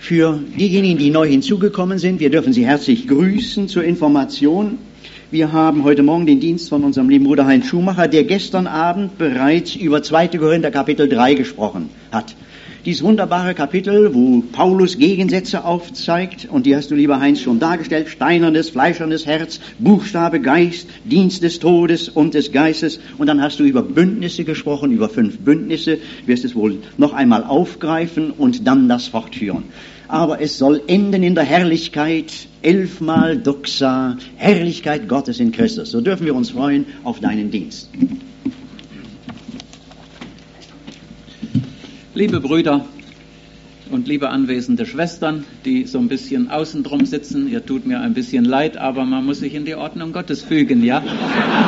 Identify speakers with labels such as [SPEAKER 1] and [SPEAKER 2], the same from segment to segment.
[SPEAKER 1] Für diejenigen, die neu hinzugekommen sind, wir dürfen Sie herzlich grüßen zur Information. Wir haben heute Morgen den Dienst von unserem lieben Bruder Heinz Schumacher, der gestern Abend bereits über 2. Korinther Kapitel 3 gesprochen hat. Dieses wunderbare Kapitel, wo Paulus Gegensätze aufzeigt, und die hast du, lieber Heinz, schon dargestellt: steinernes, fleischernes Herz, Buchstabe, Geist, Dienst des Todes und des Geistes. Und dann hast du über Bündnisse gesprochen, über 5 Bündnisse. Du wirst es wohl noch einmal aufgreifen und dann das fortführen. Aber es soll enden in der Herrlichkeit, 11-mal Doxa, Herrlichkeit Gottes in Christus. So dürfen wir uns freuen auf deinen Dienst.
[SPEAKER 2] Liebe Brüder und liebe anwesende Schwestern, die so ein bisschen außen drum sitzen, ihr tut mir ein bisschen leid, aber man muss sich in die Ordnung Gottes fügen, ja? Und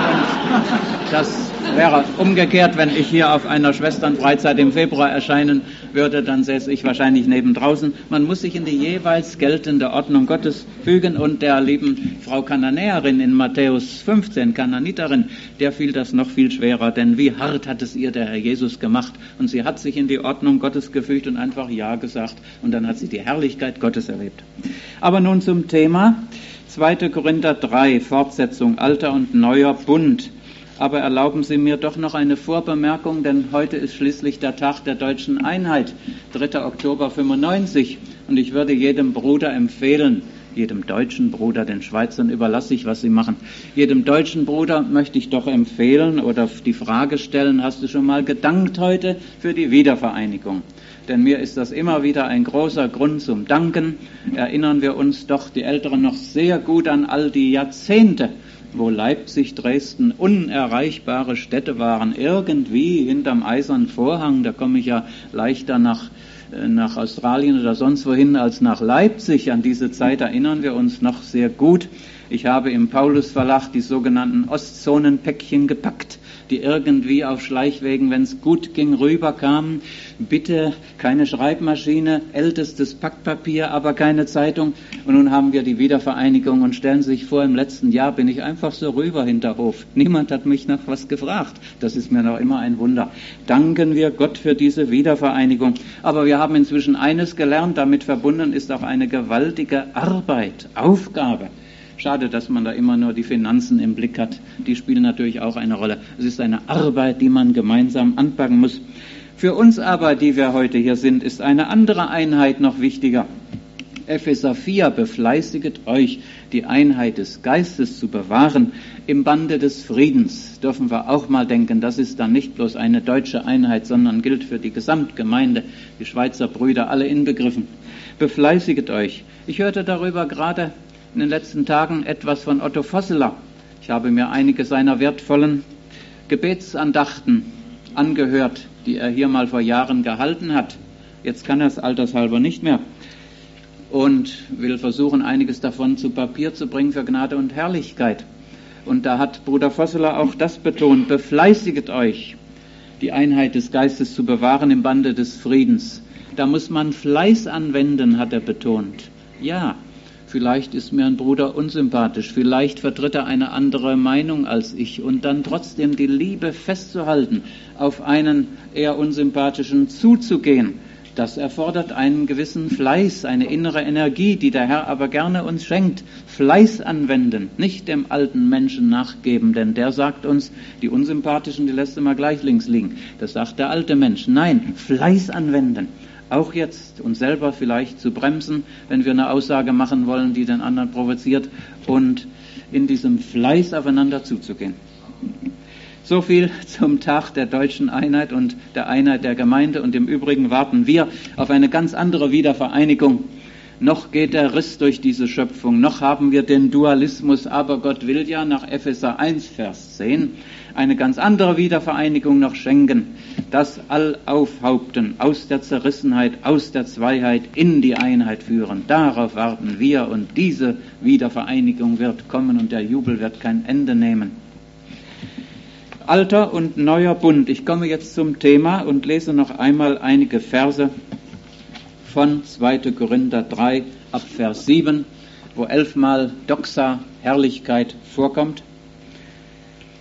[SPEAKER 2] das wäre umgekehrt, wenn ich hier auf einer Schwesternfreizeit im Februar erscheinen würde, dann säße ich wahrscheinlich neben draußen. Man muss sich in die jeweils geltende Ordnung Gottes fügen, und der lieben Frau Kananäerin in Matthäus 15, Kananiterin, der fiel das noch viel schwerer, denn wie hart hat es ihr der Herr Jesus gemacht, und sie hat sich in die Ordnung Gottes gefügt und einfach Ja gesagt, und dann hat sie die Herrlichkeit Gottes erlebt. Aber nun zum Thema 2. Korinther 3, Fortsetzung, alter und neuer Bund. Aber erlauben Sie mir doch noch eine Vorbemerkung, denn heute ist schließlich der Tag der deutschen Einheit, 3. Oktober 95, und ich würde jedem Bruder empfehlen, jedem deutschen Bruder, den Schweizern überlasse ich, was sie machen, jedem deutschen Bruder möchte ich doch empfehlen oder die Frage stellen: Hast du schon mal gedankt heute für die Wiedervereinigung? Denn mir ist das immer wieder ein großer Grund zum Danken. Erinnern wir uns doch, die Älteren, noch sehr gut an all die Jahrzehnte, wo Leipzig, Dresden unerreichbare Städte waren, irgendwie hinterm eisernen Vorhang. Da komme ich ja leichter nach Australien oder sonst wohin als nach Leipzig. An diese Zeit erinnern wir uns noch sehr gut. Ich habe im Paulus Verlag die sogenannten Ostzonenpäckchen gepackt, die irgendwie auf Schleichwegen, wenn es gut ging, rüberkamen. Bitte keine Schreibmaschine, ältestes Packpapier, aber keine Zeitung. Und nun haben wir die Wiedervereinigung, und stellen Sie sich vor, im letzten Jahr bin ich einfach so rüber Hinterhof. Niemand hat mich nach was gefragt. Das ist mir noch immer ein Wunder. Danken wir Gott für diese Wiedervereinigung. Aber wir haben inzwischen eines gelernt, damit verbunden ist auch eine gewaltige Arbeit, Aufgabe. Schade, dass man da immer nur die Finanzen im Blick hat. Die spielen natürlich auch eine Rolle. Es ist eine Arbeit, die man gemeinsam anpacken muss. Für uns aber, die wir heute hier sind, ist eine andere Einheit noch wichtiger. Epheser 4, befleißiget euch, die Einheit des Geistes zu bewahren. Im Bande des Friedens dürfen wir auch mal denken, das ist dann nicht bloß eine deutsche Einheit, sondern gilt für die Gesamtgemeinde, die Schweizer Brüder, alle inbegriffen. Befleißiget euch. Ich hörte darüber gerade in den letzten Tagen etwas von Otto Vosseler. Ich habe mir einige seiner wertvollen Gebetsandachten angehört, die er hier mal vor Jahren gehalten hat. Jetzt kann er es altershalber nicht mehr und will versuchen, einiges davon zu Papier zu bringen für Gnade und Herrlichkeit. Und da hat Bruder Vosseler auch das betont: Befleißiget euch, die Einheit des Geistes zu bewahren im Bande des Friedens. Da muss man Fleiß anwenden, hat er betont. Ja, vielleicht ist mir ein Bruder unsympathisch, vielleicht vertritt er eine andere Meinung als ich, und dann trotzdem die Liebe festzuhalten, auf einen eher unsympathischen zuzugehen, das erfordert einen gewissen Fleiß, eine innere Energie, die der Herr aber gerne uns schenkt. Fleiß anwenden, nicht dem alten Menschen nachgeben, denn der sagt uns, die Unsympathischen, die lässt immer gleich links liegen. Das sagt der alte Mensch. Nein, Fleiß anwenden. Auch jetzt uns selber vielleicht zu bremsen, wenn wir eine Aussage machen wollen, die den anderen provoziert, und in diesem Fleiß aufeinander zuzugehen. So viel zum Tag der deutschen Einheit und der Einheit der Gemeinde, und im Übrigen warten wir auf eine ganz andere Wiedervereinigung. Noch geht der Riss durch diese Schöpfung, noch haben wir den Dualismus, aber Gott will ja nach Epheser 1, Vers 10 eine ganz andere Wiedervereinigung noch schenken. Das Allaufhaupten aus der Zerrissenheit, aus der Zweiheit in die Einheit führen. Darauf warten wir, und diese Wiedervereinigung wird kommen und der Jubel wird kein Ende nehmen. Alter und neuer Bund. Ich komme jetzt zum Thema und lese noch einmal einige Verse von 2. Korinther 3 ab Vers 7, wo 11-mal Doxa, Herrlichkeit, vorkommt.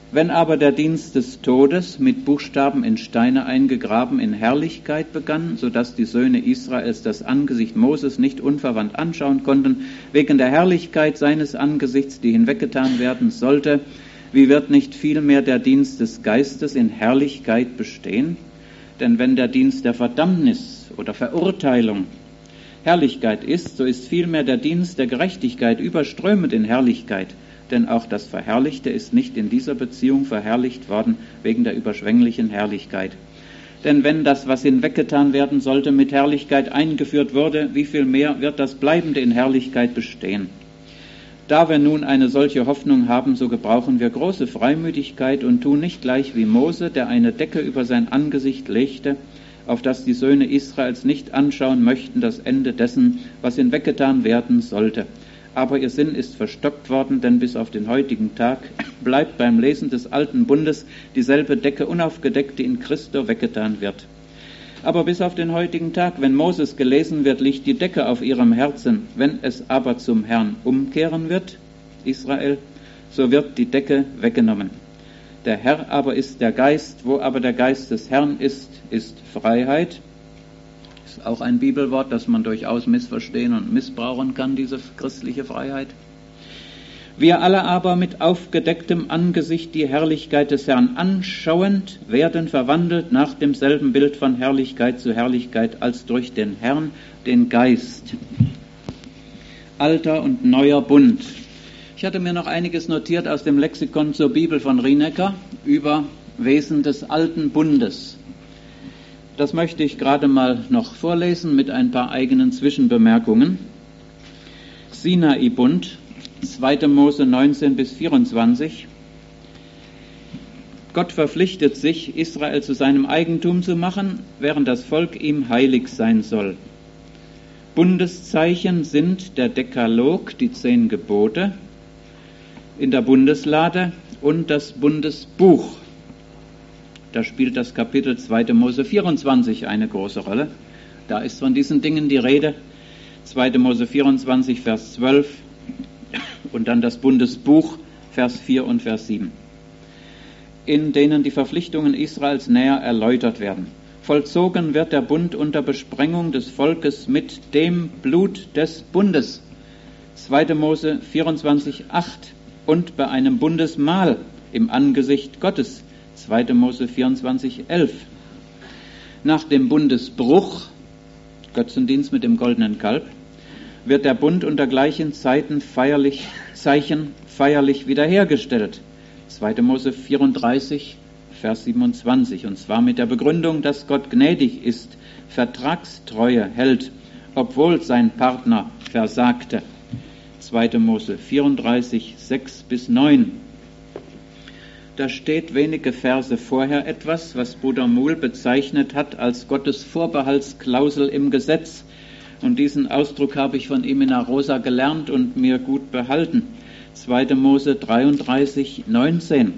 [SPEAKER 2] Wenn aber der Dienst des Todes mit Buchstaben in Steine eingegraben in Herrlichkeit begann, so dass die Söhne Israels das Angesicht Moses nicht unverwandt anschauen konnten, wegen der Herrlichkeit seines Angesichts, die hinweggetan werden sollte, wie wird nicht vielmehr der Dienst des Geistes in Herrlichkeit bestehen? Denn wenn der Dienst der Verdammnis oder Verurteilung Herrlichkeit ist, so ist vielmehr der Dienst der Gerechtigkeit überströmend in Herrlichkeit. Denn auch das Verherrlichte ist nicht in dieser Beziehung verherrlicht worden wegen der überschwänglichen Herrlichkeit. Denn wenn das, was hinweggetan werden sollte, mit Herrlichkeit eingeführt wurde, wie viel mehr wird das Bleibende in Herrlichkeit bestehen? Da wir nun eine solche Hoffnung haben, so gebrauchen wir große Freimütigkeit und tun nicht gleich wie Mose, der eine Decke über sein Angesicht legte, auf das die Söhne Israels nicht anschauen möchten, das Ende dessen, was hinweggetan werden sollte. Aber ihr Sinn ist verstockt worden, denn bis auf den heutigen Tag bleibt beim Lesen des alten Bundes dieselbe Decke unaufgedeckt, die in Christo weggetan wird. Aber bis auf den heutigen Tag, wenn Moses gelesen wird, liegt die Decke auf ihrem Herzen. Wenn es aber zum Herrn umkehren wird, Israel, so wird die Decke weggenommen. Der Herr aber ist der Geist, wo aber der Geist des Herrn ist, ist Freiheit. Ist auch ein Bibelwort, das man durchaus missverstehen und missbrauchen kann, diese christliche Freiheit. Wir alle aber mit aufgedecktem Angesicht die Herrlichkeit des Herrn anschauend, werden verwandelt nach demselben Bild von Herrlichkeit zu Herrlichkeit als durch den Herrn, den Geist. Alter und neuer Bund. Ich hatte mir noch einiges notiert aus dem Lexikon zur Bibel von Rienäcker über Wesen des alten Bundes. Das möchte ich gerade mal noch vorlesen mit ein paar eigenen Zwischenbemerkungen. Sinai-Bund, 2. Mose 19 bis 24. Gott verpflichtet sich, Israel zu seinem Eigentum zu machen, während das Volk ihm heilig sein soll. Bundeszeichen sind der Dekalog, die 10 Gebote, in der Bundeslade und das Bundesbuch. Da spielt das Kapitel 2. Mose 24 eine große Rolle. Da ist von diesen Dingen die Rede. 2. Mose 24, Vers 12 und dann das Bundesbuch, Vers 4 und Vers 7, in denen die Verpflichtungen Israels näher erläutert werden. Vollzogen wird der Bund unter Besprengung des Volkes mit dem Blut des Bundes. 2. Mose 24, 8 und bei einem Bundesmahl im Angesicht Gottes. 2. Mose 24, 11. Nach dem Bundesbruch, Götzendienst mit dem goldenen Kalb, wird der Bund unter gleichen Zeichen feierlich wiederhergestellt. 2. Mose 34, Vers 27. Und zwar mit der Begründung, dass Gott gnädig ist, Vertragstreue hält, obwohl sein Partner versagte. 2. Mose 34, 6 bis 9. Da steht wenige Verse vorher etwas, was Bruder Muhl bezeichnet hat als Gottes Vorbehaltsklausel im Gesetz. Und diesen Ausdruck habe ich von ihm in Arosa gelernt und mir gut behalten. 2. Mose 33, 19.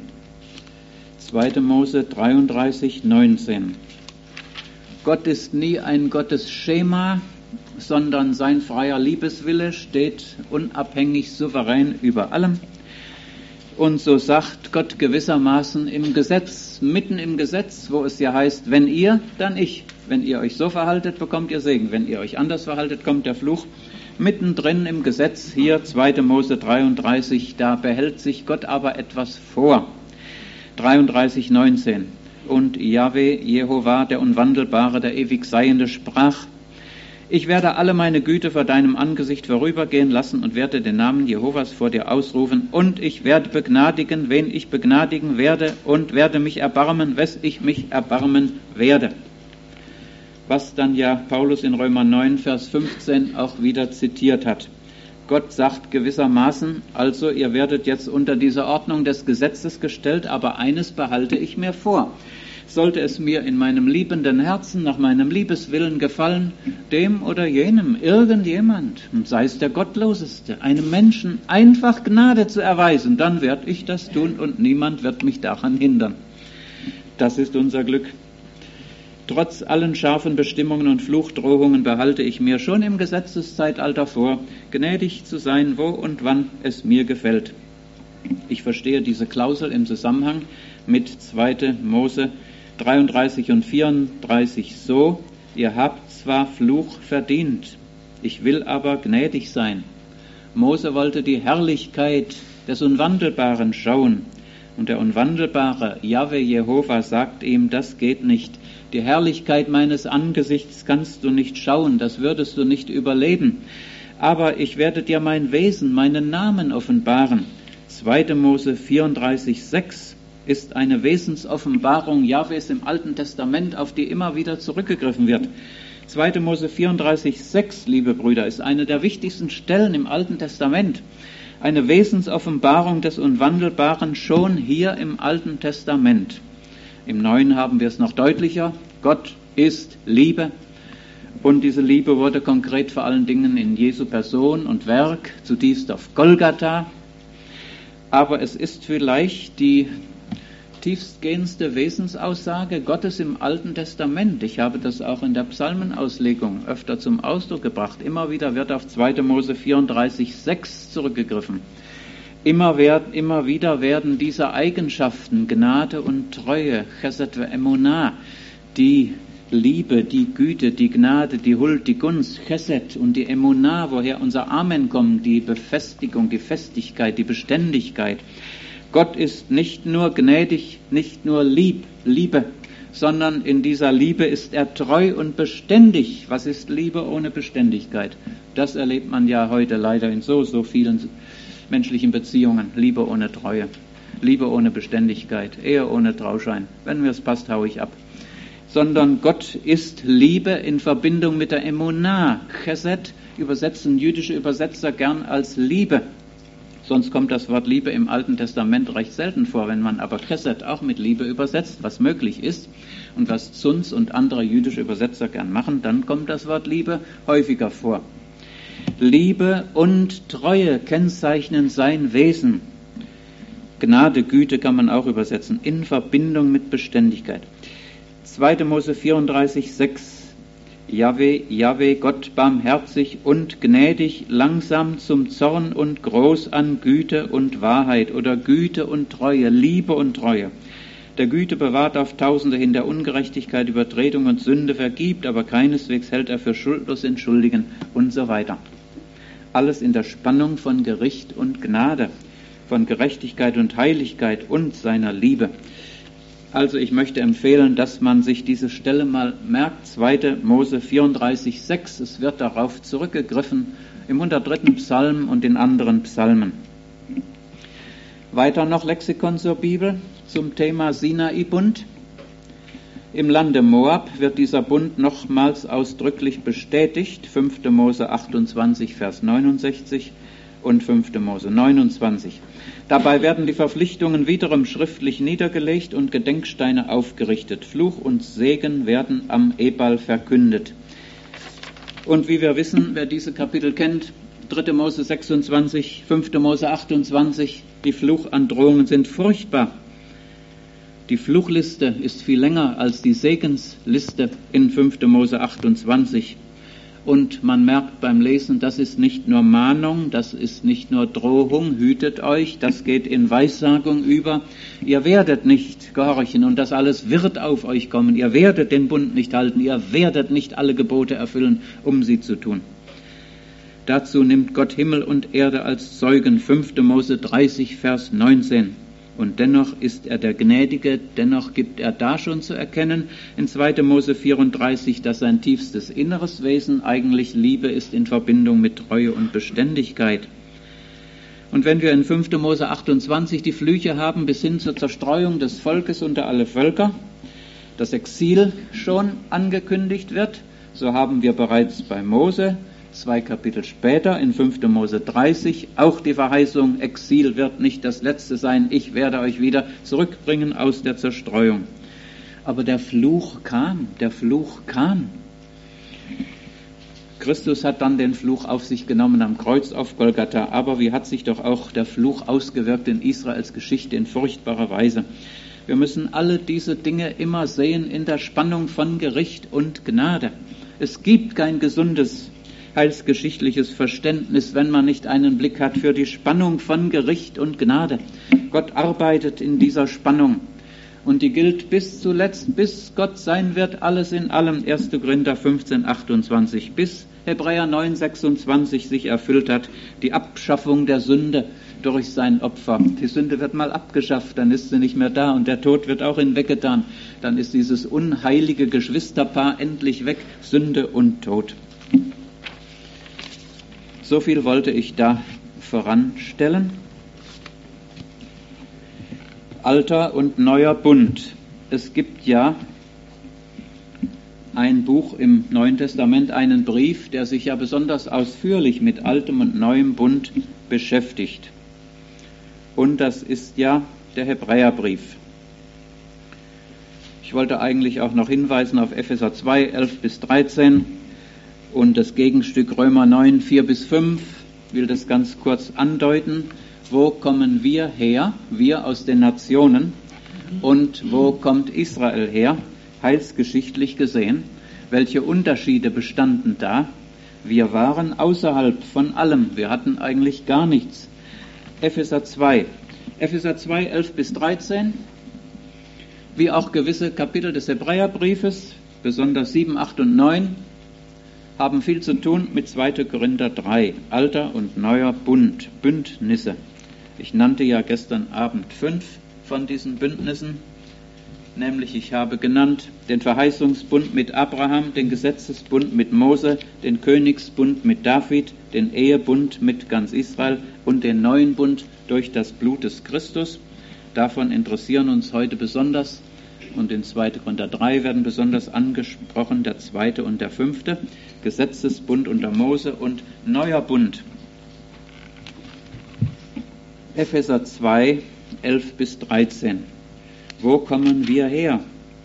[SPEAKER 2] 2. Mose 33, 19. Gott ist nie ein Gottesschema, sondern sein freier Liebeswille steht unabhängig souverän über allem. Und so sagt Gott gewissermaßen im Gesetz, mitten im Gesetz, wo es ja heißt, wenn ihr, dann ich. Wenn ihr euch so verhaltet, bekommt ihr Segen. Wenn ihr euch anders verhaltet, kommt der Fluch. Mittendrin im Gesetz, hier 2. Mose 33, da behält sich Gott aber etwas vor. 33, 19. Und Jahwe, Jehova, der Unwandelbare, der ewig Seiende, sprach: Ich werde alle meine Güte vor deinem Angesicht vorübergehen lassen und werde den Namen Jehovas vor dir ausrufen. Und ich werde begnadigen, wen ich begnadigen werde, und werde mich erbarmen, wes ich mich erbarmen werde. Was dann ja Paulus in Römer 9, Vers 15 auch wieder zitiert hat. Gott sagt gewissermaßen, also ihr werdet jetzt unter diese Ordnung des Gesetzes gestellt, aber eines behalte ich mir vor. Sollte es mir in meinem liebenden Herzen nach meinem Liebeswillen gefallen, dem oder jenem, irgendjemand, sei es der Gottloseste, einem Menschen einfach Gnade zu erweisen, dann werde ich das tun und niemand wird mich daran hindern. Das ist unser Glück. Trotz allen scharfen Bestimmungen und Fluchdrohungen behalte ich mir schon im Gesetzeszeitalter vor, gnädig zu sein, wo und wann es mir gefällt. Ich verstehe diese Klausel im Zusammenhang mit 2. Mose 33 und 34 so: Ihr habt zwar Fluch verdient, ich will aber gnädig sein. Mose wollte die Herrlichkeit des Unwandelbaren schauen. Und der unwandelbare Jahwe Jehova sagt ihm, das geht nicht. Die Herrlichkeit meines Angesichts kannst du nicht schauen, das würdest du nicht überleben. Aber ich werde dir mein Wesen, meinen Namen offenbaren. 2. Mose 34,6 ist eine Wesensoffenbarung Jahwes im Alten Testament, auf die immer wieder zurückgegriffen wird. 2. Mose 34,6, liebe Brüder, ist eine der wichtigsten Stellen im Alten Testament. Eine Wesensoffenbarung des Unwandelbaren schon hier im Alten Testament. Im Neuen haben wir es noch deutlicher. Gott ist Liebe. Und diese Liebe wurde konkret vor allen Dingen in Jesu Person und Werk, zutiefst auf Golgatha. Aber es ist vielleicht die tiefstgehendste Wesensaussage Gottes im Alten Testament. Ich habe das auch in der Psalmenauslegung öfter zum Ausdruck gebracht. Immer wieder wird auf 2. Mose 34,6 zurückgegriffen. Immer wieder werden diese Eigenschaften, Gnade und Treue, Chesed ve Emunah, die Liebe, die Güte, die Gnade, die Huld, die Gunst, Chesed und die Emunah, woher unser Amen kommt, die Befestigung, die Festigkeit, die Beständigkeit. Gott ist nicht nur gnädig, nicht nur Liebe, sondern in dieser Liebe ist er treu und beständig. Was ist Liebe ohne Beständigkeit? Das erlebt man ja heute leider in so vielen menschlichen Beziehungen. Liebe ohne Treue, Liebe ohne Beständigkeit, Ehe ohne Trauschein. Wenn mir es passt, hau ich ab. Sondern Gott ist Liebe in Verbindung mit der Emunah. Chesed übersetzen jüdische Übersetzer gern als Liebe. Sonst kommt das Wort Liebe im Alten Testament recht selten vor. Wenn man aber Chesed auch mit Liebe übersetzt, was möglich ist und was Zunz und andere jüdische Übersetzer gern machen, dann kommt das Wort Liebe häufiger vor. Liebe und Treue kennzeichnen sein Wesen. Gnade, Güte kann man auch übersetzen, in Verbindung mit Beständigkeit. 2. Mose 34,6 Jahwe, Gott barmherzig und gnädig, langsam zum Zorn und groß an Güte und Wahrheit oder Güte und Treue, Liebe und Treue. Der Güte bewahrt auf Tausende hin, der Ungerechtigkeit, Übertretung und Sünde vergibt, aber keineswegs hält er für schuldlos entschuldigen und so weiter. Alles in der Spannung von Gericht und Gnade, von Gerechtigkeit und Heiligkeit und seiner Liebe. Also ich möchte empfehlen, dass man sich diese Stelle mal merkt, 2. Mose 34,6. Es wird darauf zurückgegriffen im 103. Psalm und in anderen Psalmen. Weiter noch Lexikon zur Bibel zum Thema Sinai-Bund. Im Lande Moab wird dieser Bund nochmals ausdrücklich bestätigt. 5. Mose 28, Vers 69 und 5. Mose 29. Dabei werden die Verpflichtungen wiederum schriftlich niedergelegt und Gedenksteine aufgerichtet. Fluch und Segen werden am Ebal verkündet. Und wie wir wissen, wer diese Kapitel kennt, 3. Mose 26, 5. Mose 28, die Fluchandrohungen sind furchtbar. Die Fluchliste ist viel länger als die Segensliste in 5. Mose 28. Und man merkt beim Lesen, das ist nicht nur Mahnung, das ist nicht nur Drohung, hütet euch, das geht in Weissagung über. Ihr werdet nicht gehorchen und das alles wird auf euch kommen. Ihr werdet den Bund nicht halten, ihr werdet nicht alle Gebote erfüllen, um sie zu tun. Dazu nimmt Gott Himmel und Erde als Zeugen, 5. Mose 30, Vers 19. Und dennoch ist er der Gnädige, dennoch gibt er da schon zu erkennen, in 2. Mose 34, dass sein tiefstes inneres Wesen eigentlich Liebe ist in Verbindung mit Treue und Beständigkeit. Und wenn wir in 5. Mose 28 die Flüche haben bis hin zur Zerstreuung des Volkes unter alle Völker, das Exil schon angekündigt wird, so haben wir bereits bei Mose 2 Kapitel später, in 5. Mose 30, auch die Verheißung, Exil wird nicht das letzte sein, ich werde euch wieder zurückbringen aus der Zerstreuung. Aber der Fluch kam. Christus hat dann den Fluch auf sich genommen am Kreuz auf Golgatha, aber wie hat sich doch auch der Fluch ausgewirkt in Israels Geschichte in furchtbarer Weise. Wir müssen alle diese Dinge immer sehen in der Spannung von Gericht und Gnade. Es gibt kein gesundes heilsgeschichtliches Verständnis, wenn man nicht einen Blick hat für die Spannung von Gericht und Gnade. Gott arbeitet in dieser Spannung und die gilt bis zuletzt, bis Gott sein wird, alles in allem, 1. Korinther 15, 28, bis Hebräer 9, 26 sich erfüllt hat, die Abschaffung der Sünde durch sein Opfer. Die Sünde wird mal abgeschafft, dann ist sie nicht mehr da und der Tod wird auch hinweggetan. Dann ist dieses unheilige Geschwisterpaar endlich weg, Sünde und Tod. So viel wollte ich da voranstellen. Alter und neuer Bund. Es gibt ja ein Buch im Neuen Testament, einen Brief, der sich ja besonders ausführlich mit Altem und Neuem Bund beschäftigt. Und das ist ja der Hebräerbrief. Ich wollte eigentlich auch noch hinweisen auf Epheser 2, 11 bis 13 und das Gegenstück Römer 9, 4 bis 5. Ich will das ganz kurz andeuten. Wo kommen wir her? Wir aus den Nationen. Und wo kommt Israel her? Heilsgeschichtlich gesehen. Welche Unterschiede bestanden da? Wir waren außerhalb von allem. Wir hatten eigentlich gar nichts. Epheser 2, 11 bis 13, wie auch gewisse Kapitel des Hebräerbriefes, besonders 7, 8 und 9, haben viel zu tun mit 2. Korinther 3, Alter und neuer Bund, Bündnisse. Ich nannte ja gestern Abend 5 von diesen Bündnissen, nämlich ich habe genannt den Verheißungsbund mit Abraham, den Gesetzesbund mit Mose, den Königsbund mit David, den Ehebund mit ganz Israel und den neuen Bund durch das Blut des Christus. Davon interessieren uns heute besonders und in 2. Korinther 3 werden besonders angesprochen, der 2. und der 5. Gesetzesbund unter Mose und neuer Bund. Epheser 2, 11 bis 13. Wo kommen wir her?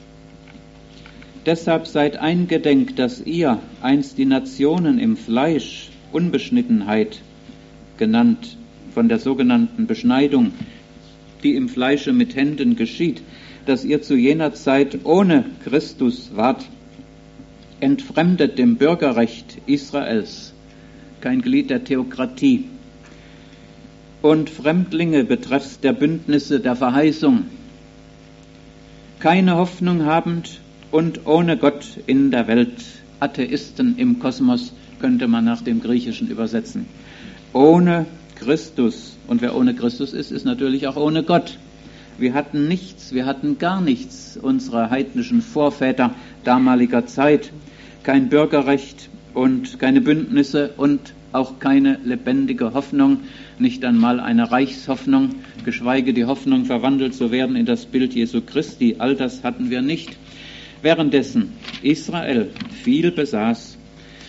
[SPEAKER 2] Deshalb seid eingedenk, dass ihr einst die Nationen im Fleisch Unbeschnittenheit genannt, von der sogenannten Beschneidung, die im Fleische mit Händen geschieht, dass ihr zu jener Zeit ohne Christus wart, entfremdet dem Bürgerrecht Israels, kein Glied der Theokratie, und Fremdlinge betreffs der Bündnisse der Verheißung, keine Hoffnung habend und ohne Gott in der Welt, Atheisten im Kosmos könnte man nach dem Griechischen übersetzen. Ohne Christus, und wer ohne Christus ist, ist natürlich auch ohne Gott. Wir hatten nichts, wir hatten gar nichts unserer heidnischen Vorväter damaliger Zeit, kein Bürgerrecht und keine Bündnisse und auch keine lebendige Hoffnung, nicht einmal eine Reichshoffnung, geschweige die Hoffnung, verwandelt zu werden in das Bild Jesu Christi. All das hatten wir nicht. Währenddessen Israel viel besaß,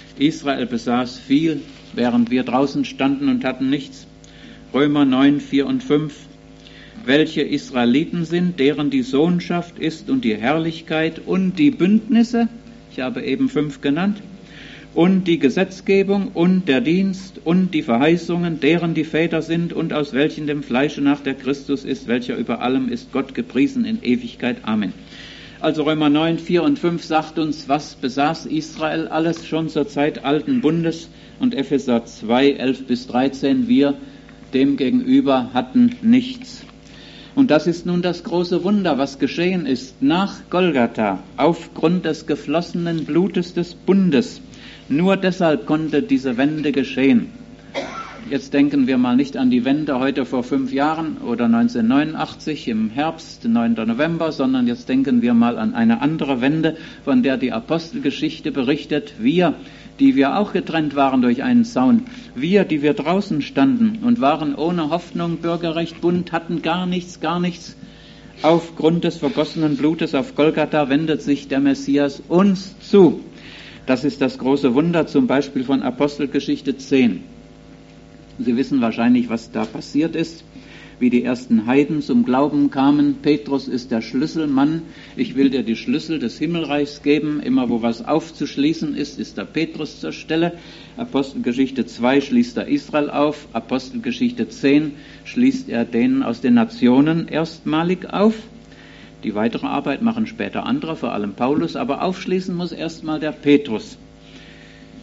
[SPEAKER 2] während wir draußen standen und hatten nichts. Römer 9, 4 und 5. Welche Israeliten sind, deren die Sohnschaft ist und die Herrlichkeit und die Bündnisse, ich habe eben 5 genannt, und die Gesetzgebung und der Dienst und die Verheißungen, deren die Väter sind und aus welchen dem Fleische nach der Christus ist, welcher über allem ist, Gott gepriesen in Ewigkeit. Amen. Also Römer 9, 4 und 5 sagt uns, was besaß Israel alles schon zur Zeit alten Bundes, und Epheser 2, 11 bis 13, wir demgegenüber hatten nichts. Und das ist nun das große Wunder, was geschehen ist nach Golgatha, aufgrund des geflossenen Blutes des Bundes. Nur deshalb konnte diese Wende geschehen. Jetzt denken wir mal nicht an die Wende heute vor 5 Jahren oder 1989 im Herbst, 9. November, sondern jetzt denken wir mal an eine andere Wende, von der die Apostelgeschichte berichtet. Wir, die wir auch getrennt waren durch einen Zaun, wir, die wir draußen standen und waren ohne Hoffnung, Bürgerrecht, Bund, hatten gar nichts. Aufgrund des vergossenen Blutes auf Golgatha wendet sich der Messias uns zu. Das ist das große Wunder, zum Beispiel von Apostelgeschichte 10. Sie wissen wahrscheinlich, was da passiert ist, wie die ersten Heiden zum Glauben kamen. Petrus ist der Schlüsselmann. Ich will dir die Schlüssel des Himmelreichs geben. Immer wo was aufzuschließen ist, ist der Petrus zur Stelle. Apostelgeschichte 2 schließt er Israel auf. Apostelgeschichte 10 schließt er denen aus den Nationen erstmalig auf. Die weitere Arbeit machen später andere, vor allem Paulus, aber aufschließen muss erstmal der Petrus.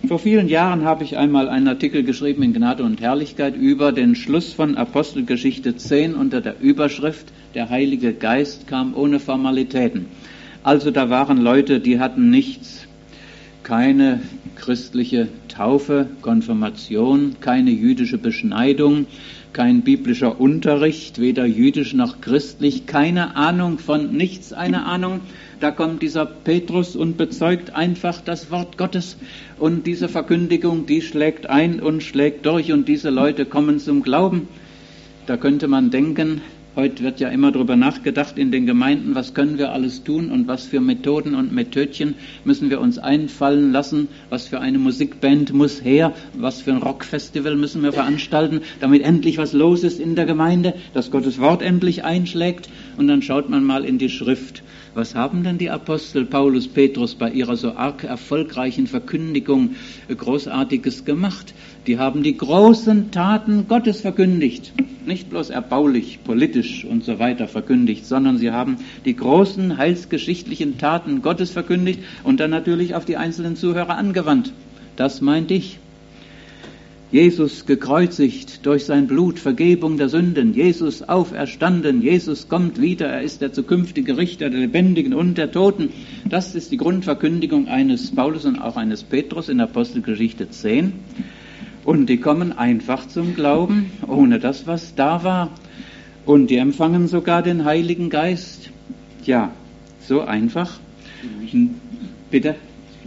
[SPEAKER 2] Vor vielen Jahren habe ich einmal einen Artikel geschrieben in Gnade und Herrlichkeit über den Schluss von Apostelgeschichte 10 unter der Überschrift Der Heilige Geist kam ohne Formalitäten. Also da waren Leute, die hatten nichts, keine christliche Taufe, Konfirmation, keine jüdische Beschneidung, kein biblischer Unterricht, weder jüdisch noch christlich, keine Ahnung von nichts, eine Ahnung. Da kommt dieser Petrus und bezeugt einfach das Wort Gottes. Und diese Verkündigung, die schlägt ein und schlägt durch und diese Leute kommen zum Glauben. Da könnte man denken, heute wird ja immer darüber nachgedacht in den Gemeinden, was können wir alles tun und was für Methoden und Methodchen müssen wir uns einfallen lassen, was für eine Musikband muss her, was für ein Rockfestival müssen wir veranstalten, damit endlich was los ist in der Gemeinde, dass Gottes Wort endlich einschlägt. Und dann schaut man mal in die Schrift. Was haben denn die Apostel Paulus, Petrus bei ihrer so arg erfolgreichen Verkündigung Großartiges gemacht? Die haben die großen Taten Gottes verkündigt. Nicht bloß erbaulich, politisch und so weiter verkündigt, sondern sie haben die großen heilsgeschichtlichen Taten Gottes verkündigt und dann natürlich auf die einzelnen Zuhörer angewandt. Das meinte ich. Jesus gekreuzigt, durch sein Blut Vergebung der Sünden, Jesus auferstanden, Jesus kommt wieder, er ist der zukünftige Richter der Lebendigen und der Toten. Das ist die Grundverkündigung eines Paulus und auch eines Petrus in Apostelgeschichte 10. Und die kommen einfach zum Glauben, ohne das, was da war. Und die empfangen sogar den Heiligen Geist. Ja, so einfach. Bitte?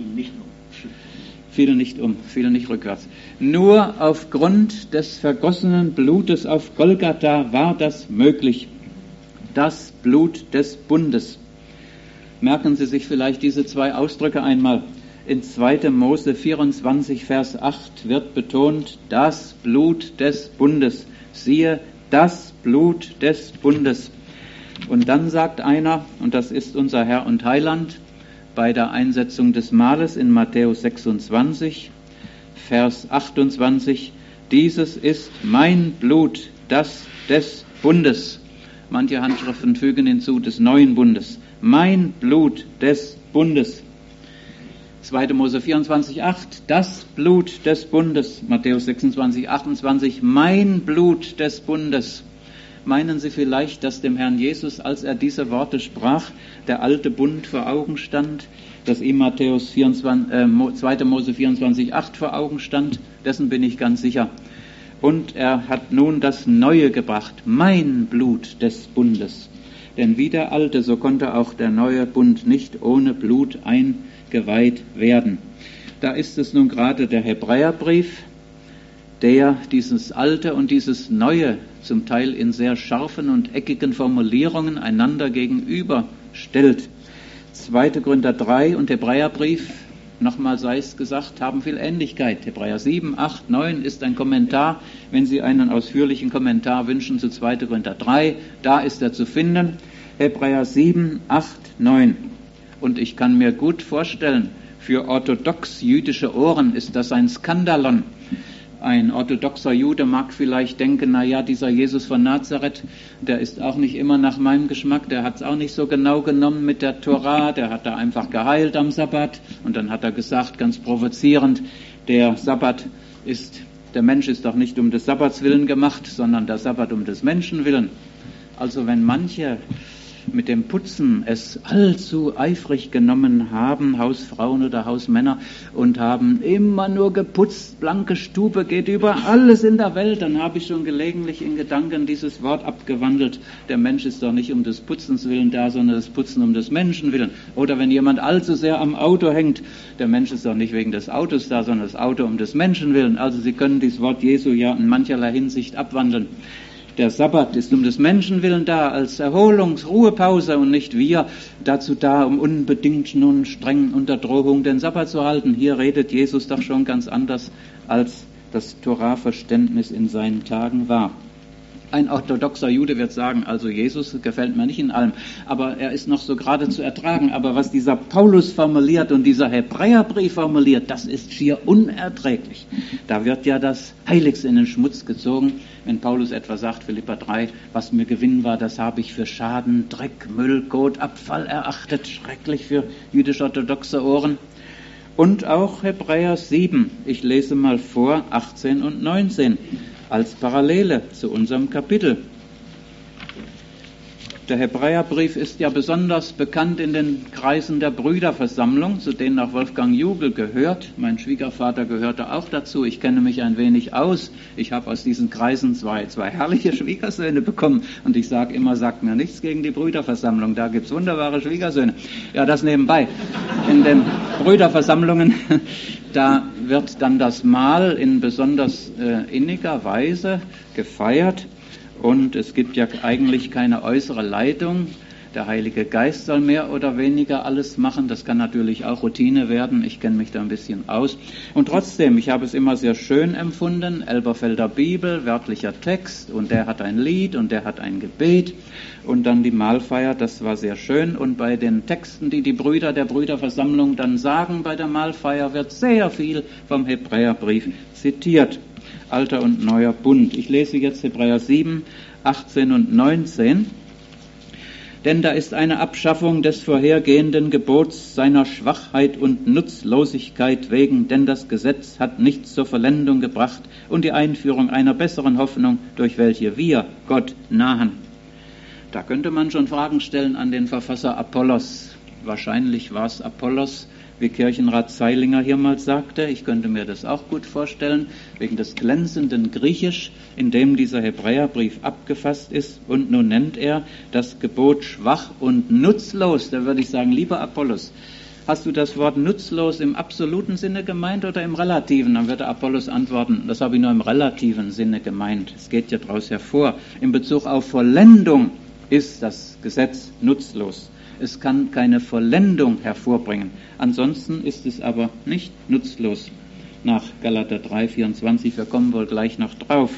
[SPEAKER 2] Fiel nicht rückwärts. Nur aufgrund des vergossenen Blutes auf Golgatha war das möglich. Das Blut des Bundes. Merken Sie sich vielleicht diese zwei Ausdrücke einmal. In 2. Mose 24, Vers 8 wird betont, das Blut des Bundes. Siehe, das Blut des Bundes. Und dann sagt einer, und das ist unser Herr und Heiland, bei der Einsetzung des Mahles in Matthäus 26, Vers 28, dieses ist mein Blut, das des Bundes. Manche Handschriften fügen hinzu, des neuen Bundes. Mein Blut des Bundes. 2. Mose 24, 8, das Blut des Bundes. Matthäus 26, 28, mein Blut des Bundes. Meinen Sie vielleicht, dass dem Herrn Jesus, als er diese Worte sprach, der alte Bund vor Augen stand, dass ihm 2. Mose 24, 8 vor Augen stand? Dessen bin ich ganz sicher. Und er hat nun das Neue gebracht, mein Blut des Bundes. Denn wie der alte, so konnte auch der neue Bund nicht ohne Blut eingeweiht werden. Da ist es nun gerade der Hebräerbrief, der dieses Alte und dieses Neue zum Teil in sehr scharfen und eckigen Formulierungen einander gegenüberstellt. 2. Korinther 3 und Hebräerbrief, nochmal sei es gesagt, haben viel Ähnlichkeit. Hebräer 7, 8, 9 ist ein Kommentar. Wenn Sie einen ausführlichen Kommentar wünschen zu 2. Korinther 3, da ist er zu finden. Hebräer 7, 8, 9. Und ich kann mir gut vorstellen, für orthodox jüdische Ohren ist das ein Skandalon. Ein orthodoxer Jude mag vielleicht denken, naja, dieser Jesus von Nazareth, der ist auch nicht immer nach meinem Geschmack, der hat es auch nicht so genau genommen mit der Tora, der hat da einfach geheilt am Sabbat und dann hat er gesagt, ganz provozierend, der Mensch ist doch nicht um des Sabbats willen gemacht, sondern der Sabbat um des Menschen willen. Also wenn manche mit dem Putzen es allzu eifrig genommen haben, Hausfrauen oder Hausmänner, und haben immer nur geputzt, blanke Stube geht über alles in der Welt, dann habe ich schon gelegentlich in Gedanken dieses Wort abgewandelt. Der Mensch ist doch nicht um des Putzens willen da, sondern das Putzen um des Menschen willen. Oder wenn jemand allzu sehr am Auto hängt, der Mensch ist doch nicht wegen des Autos da, sondern das Auto um des Menschen willen. Also Sie können dieses Wort Jesu ja in mancherlei Hinsicht abwandeln. Der Sabbat ist um des Menschen willen da, als Ruhepause und nicht wir dazu da, um unbedingt nun streng unter Drohung den Sabbat zu halten. Hier redet Jesus doch schon ganz anders, als das Torah-Verständnis in seinen Tagen war. Ein orthodoxer Jude wird sagen, also Jesus gefällt mir nicht in allem, aber er ist noch so gerade zu ertragen. Aber was dieser Paulus formuliert und dieser Hebräerbrief formuliert, das ist schier unerträglich. Da wird ja das Heiligste in den Schmutz gezogen, wenn Paulus etwa sagt, Philipper 3, was mir Gewinn war, das habe ich für Schaden, Dreck, Müll, Kot, Abfall erachtet. Schrecklich für jüdisch-orthodoxe Ohren. Und auch Hebräer 7, ich lese mal vor, 18 und 19, als Parallele zu unserem Kapitel. Der Hebräerbrief ist ja besonders bekannt in den Kreisen der Brüderversammlung, zu denen auch Wolfgang Jugel gehört. Mein Schwiegervater gehörte auch dazu. Ich kenne mich ein wenig aus. Ich habe aus diesen Kreisen zwei herrliche Schwiegersöhne bekommen. Und ich sage immer, sagt mir nichts gegen die Brüderversammlung. Da gibt's wunderbare Schwiegersöhne. Ja, das nebenbei. In den Brüderversammlungen, da wird dann das Mahl in besonders inniger Weise gefeiert. Und es gibt ja eigentlich keine äußere Leitung. Der Heilige Geist soll mehr oder weniger alles machen. Das kann natürlich auch Routine werden. Ich kenne mich da ein bisschen aus. Und trotzdem, ich habe es immer sehr schön empfunden. Elberfelder Bibel, wörtlicher Text. Und der hat ein Lied und der hat ein Gebet. Und dann die Mahlfeier, das war sehr schön. Und bei den Texten, die die Brüder der Brüderversammlung dann sagen bei der Mahlfeier, wird sehr viel vom Hebräerbrief zitiert. Alter und Neuer Bund. Ich lese jetzt Hebräer 7, 18 und 19. Denn da ist eine Abschaffung des vorhergehenden Gebots seiner Schwachheit und Nutzlosigkeit wegen, denn das Gesetz hat nichts zur Vollendung gebracht und die Einführung einer besseren Hoffnung, durch welche wir Gott nahen. Da könnte man schon Fragen stellen an den Verfasser Apollos. Wahrscheinlich war es Apollos, wie Kirchenrat Zeilinger hier mal sagte. Ich könnte mir das auch gut vorstellen, wegen des glänzenden Griechisch, in dem dieser Hebräerbrief abgefasst ist. Und nun nennt er das Gebot schwach und nutzlos. Da würde ich sagen, lieber Apollos, hast du das Wort nutzlos im absoluten Sinne gemeint oder im relativen? Dann würde Apollos antworten, das habe ich nur im relativen Sinne gemeint. Es geht ja daraus hervor. In Bezug auf Vollendung ist das Gesetz nutzlos. Es kann keine Vollendung hervorbringen. Ansonsten ist es aber nicht nutzlos. Nach Galater 3,24, wir kommen wohl gleich noch drauf.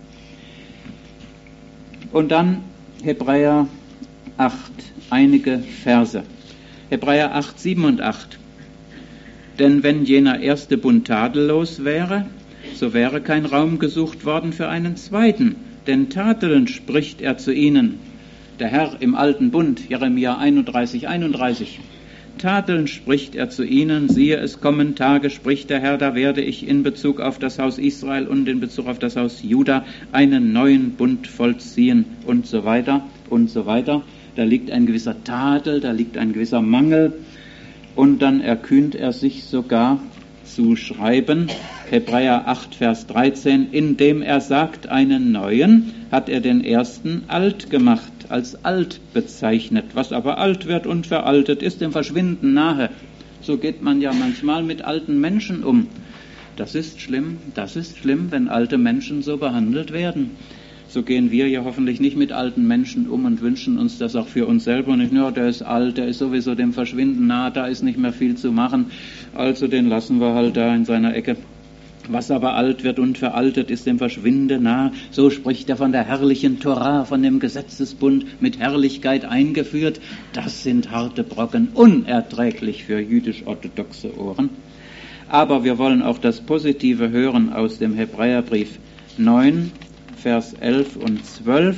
[SPEAKER 2] Und dann Hebräer 8, einige Verse. Hebräer 8, 7 und 8. Denn wenn jener erste Bund tadellos wäre, so wäre kein Raum gesucht worden für einen zweiten. Denn tadelnd spricht er zu ihnen. Der Herr im alten Bund, Jeremia 31, 31. Tadelnd spricht er zu ihnen, siehe, es kommen Tage, spricht der Herr, da werde ich in Bezug auf das Haus Israel und in Bezug auf das Haus Juda einen neuen Bund vollziehen und so weiter und so weiter. Da liegt ein gewisser Tadel, da liegt ein gewisser Mangel und dann erkühnt er sich sogar zu schreiben, Hebräer 8, Vers 13, indem er sagt, einen neuen hat er den ersten alt gemacht, als alt bezeichnet. Was aber alt wird und veraltet, ist dem Verschwinden nahe. So geht man ja manchmal mit alten Menschen um. Das ist schlimm, wenn alte Menschen so behandelt werden. So gehen wir ja hoffentlich nicht mit alten Menschen um und wünschen uns das auch für uns selber nicht. Ja, der ist alt, der ist sowieso dem Verschwinden nahe, da ist nicht mehr viel zu machen. Also den lassen wir halt da in seiner Ecke. Was aber alt wird und veraltet, ist dem Verschwinden nahe. So spricht er von der herrlichen Torah, von dem Gesetzesbund mit Herrlichkeit eingeführt. Das sind harte Brocken, unerträglich für jüdisch-orthodoxe Ohren. Aber wir wollen auch das Positive hören aus dem Hebräerbrief 9, Vers 11 und 12.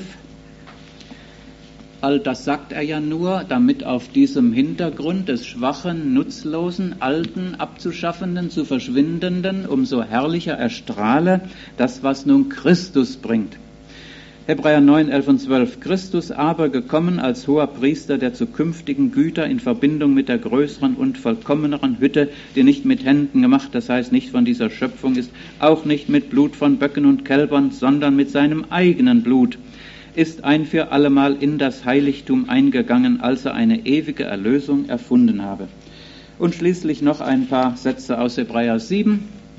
[SPEAKER 2] All das sagt er ja nur, damit auf diesem Hintergrund des schwachen, nutzlosen, alten, abzuschaffenden, zu verschwindenden, umso herrlicher erstrahle das, was nun Christus bringt. Hebräer 9, 11 und 12. Christus aber gekommen als hoher Priester der zukünftigen Güter in Verbindung mit der größeren und vollkommeneren Hütte, die nicht mit Händen gemacht, das heißt nicht von dieser Schöpfung ist, auch nicht mit Blut von Böcken und Kälbern, sondern mit seinem eigenen Blut, ist ein für allemal in das Heiligtum eingegangen, als er eine ewige Erlösung erfunden habe. Und schließlich noch ein paar Sätze aus Hebräer 7,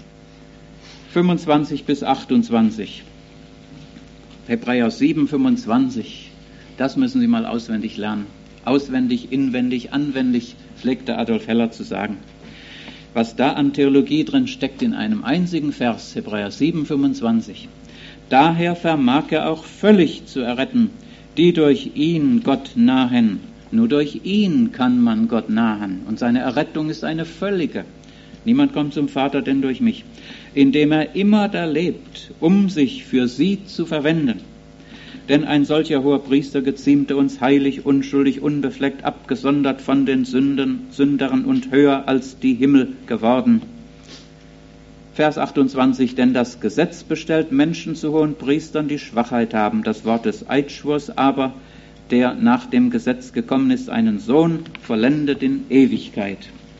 [SPEAKER 2] 25 bis 28. Hebräer 7, 25, das müssen Sie mal auswendig lernen. Auswendig, inwendig, anwendig, pflegte Adolf Heller zu sagen. Was da an Theologie drin steckt in einem einzigen Vers, Hebräer 7, 25. Daher vermag er auch völlig zu erretten, die durch ihn Gott nahen. Nur durch ihn kann man Gott nahen. Und seine Errettung ist eine völlige. Niemand kommt zum Vater denn durch mich. Indem er immer da lebt, um sich für sie zu verwenden. Denn ein solcher hoher Priester geziemte uns heilig, unschuldig, unbefleckt, abgesondert von den Sündern und höher als die Himmel geworden. Vers 28, denn das Gesetz bestellt Menschen zu hohen Priestern, die Schwachheit haben. Das Wort des Eidschwurs aber, der nach dem Gesetz gekommen ist, einen Sohn, vollendet in Ewigkeit.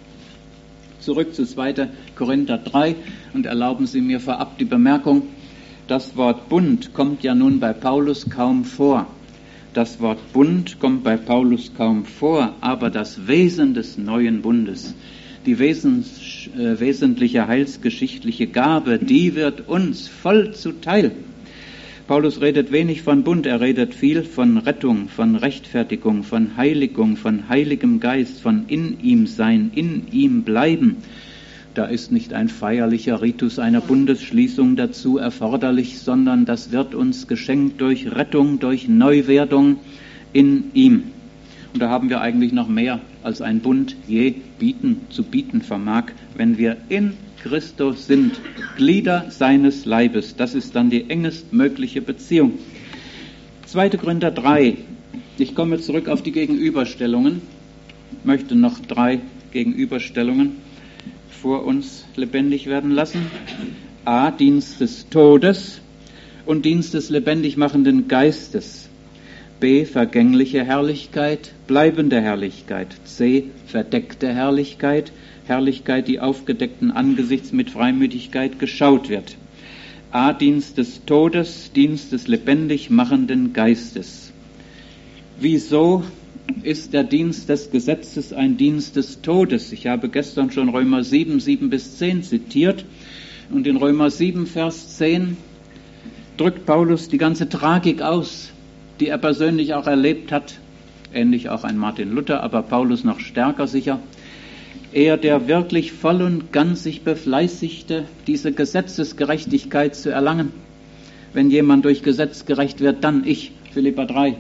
[SPEAKER 2] Zurück zu 2. Korinther 3 und erlauben Sie mir vorab die Bemerkung, das Wort Bund kommt ja nun bei Paulus kaum vor. Das Wort Bund kommt bei Paulus kaum vor, aber das Wesen des neuen Bundes, die wesentliche heilsgeschichtliche Gabe, die wird uns voll zuteil. Paulus redet wenig von Bund, er redet viel von Rettung, von Rechtfertigung, von Heiligung, von Heiligem Geist, von in ihm sein, in ihm bleiben. Da ist nicht ein feierlicher Ritus einer Bundesschließung dazu erforderlich, sondern das wird uns geschenkt durch Rettung, durch Neuwerdung in ihm. Und da haben wir eigentlich noch mehr, als ein Bund je zu bieten vermag, wenn wir in Christus sind, Glieder seines Leibes. Das ist dann die engestmögliche Beziehung. 2. Korinther 3. Ich komme zurück auf die Gegenüberstellungen, möchte noch 3 Gegenüberstellungen vor uns lebendig werden lassen. A. Dienst des Todes und Dienst des lebendig machenden Geistes. B. Vergängliche Herrlichkeit, bleibende Herrlichkeit. C. Verdeckte Herrlichkeit, Herrlichkeit, die aufgedeckten Angesichts mit Freimütigkeit geschaut wird. A. Dienst des Todes, Dienst des lebendig machenden Geistes. Wieso ist der Dienst des Gesetzes ein Dienst des Todes? Ich habe gestern schon Römer 7, 7-10 zitiert. Und in Römer 7, Vers 10 drückt Paulus die ganze Tragik aus, die er persönlich auch erlebt hat. Ähnlich auch ein Martin Luther, aber Paulus noch stärker sicher. Er, der wirklich voll und ganz sich befleißigte, diese Gesetzesgerechtigkeit zu erlangen. Wenn jemand durch Gesetz gerecht wird, dann ich, Philipper 3.